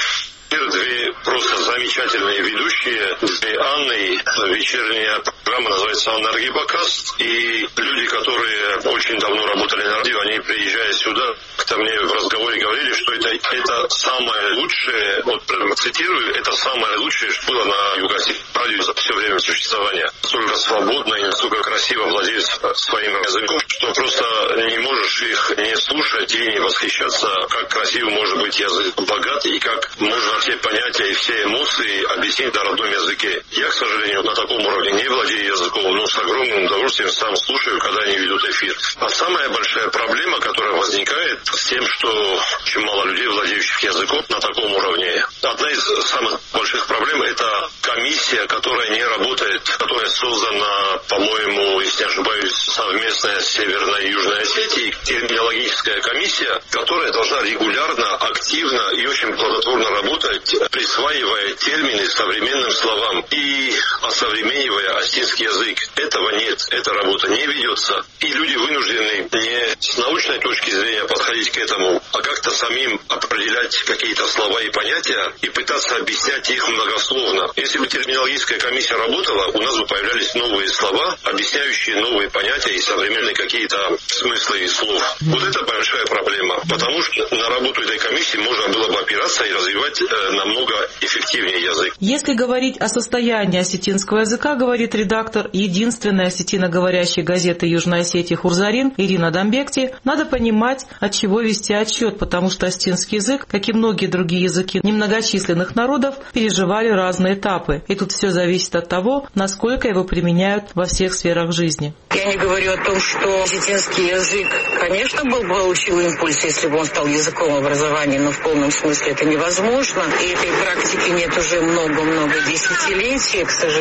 U: две просто замечательные ведущие, две Анны. Вечерняя программа называется «Анна Аргибакаст». И люди, которые очень давно работали на радио, они, приезжая сюда, как-то мне в разговоре говорили, что это самое лучшее, вот цитирую, это самое лучшее, что было на Юго-Осетинском радио за все время существования. Настолько свободно и настолько красиво владеют своим языком, что просто не можешь их не слушать и не восхищаться, как красиво может быть язык, богат, и как можно все понятия и все эмоции объяснить на родном языке. Я, к сожалению, на таком уровне не владею языком, но с огромным удовольствием сам слушаю, когда они ведут эфир. А самая большая проблема, которая возникает с тем, что очень мало людей, владеющих языком на таком уровне. Одна из самых больших проблем – это комиссия, которая не работает, которая создана, по-моему, если не ошибаюсь, совместная с Северной и Южной Осетией, терминологическая комиссия, которая должна регулярно, активно и очень плодотворно работать, присваивая термины современным словам и осовременивая осетинский язык. Этого нет, эта работа не ведется. И люди вынуждены не с научной точки зрения подходить к этому, а как-то самим определять какие-то слова и понятия и пытаться объяснять их многословно. Если бы терминологическая комиссия работала, у нас бы появлялись новые слова, объясняющие новые понятия и современные какие-то смыслы слов. Вот это большая проблема, потому что на работу этой комиссии можно было бы опираться и развивать намного эффективнее язык.
R: Если говорить о состоянии осетинского языка, говорит редактор единственной осетиноговорящей газеты Южной Осетии Хурзарин Ирина Дамбекти, надо понимать, от чего вести отсчет, потому что осетинский язык, как и многие другие языки немногочисленных народов, переживали разные этапы. И тут все зависит от того, насколько его применяют во всех сферах жизни.
T: Я не говорю о том, что осетинский язык, конечно, получил импульс, если бы он стал языком образования, но в полном смысле это невозможно. И этой практики нет уже много-много десятилетий, к сожалению.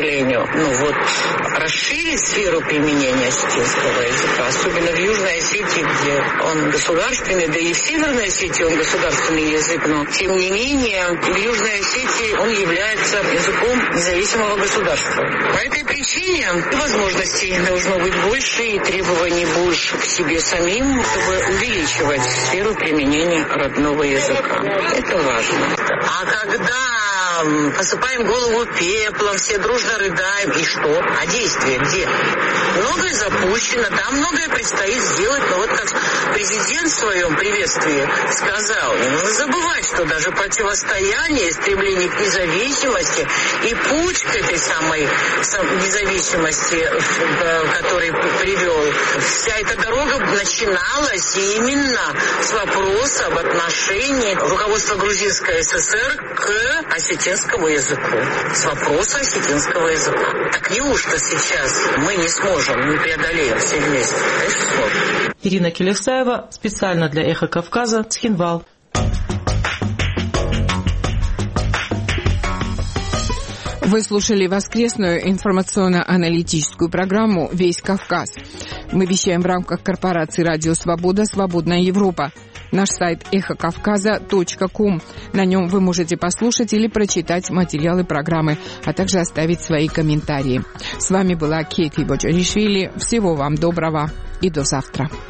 B: сожалению. Расширить сферу применения осетинского языка, особенно в Южной Осетии, где он государственный, да и в Северной Осетии он государственный язык, но тем не менее в Южной Осетии он является языком независимого государства. По этой причине возможностей должно быть больше и требований больше к себе самим, чтобы увеличивать сферу применения родного языка. Это важно. А когда посыпаем голову пеплом, все дружно рыдаем, и что? А действие где? Многое запущено, там многое предстоит сделать, но как президент в своем приветствии сказал, не нужно забывать, что даже противостояние, стремление к независимости и путь к этой самой независимости, который привел, вся эта дорога начиналась именно с вопроса об отношении руководства Грузинской ССР к осетинскому языку. С вопроса осетинского языка. Так неужто сейчас мы не сможем, не преодолеем все вместе? Конечно, сможем.
R: Ирина Келесаева, специально для «Эхо Кавказа», Цхинвал.
A: Вы слушали воскресную информационно-аналитическую программу «Весь Кавказ». Мы вещаем в рамках корпорации «Радио Свобода. Свободная Европа». Наш сайт эхокавказа.ком. На нем вы можете послушать или прочитать материалы программы, а также оставить свои комментарии. С вами была Кейти Боджаришвили. Всего вам доброго и до завтра.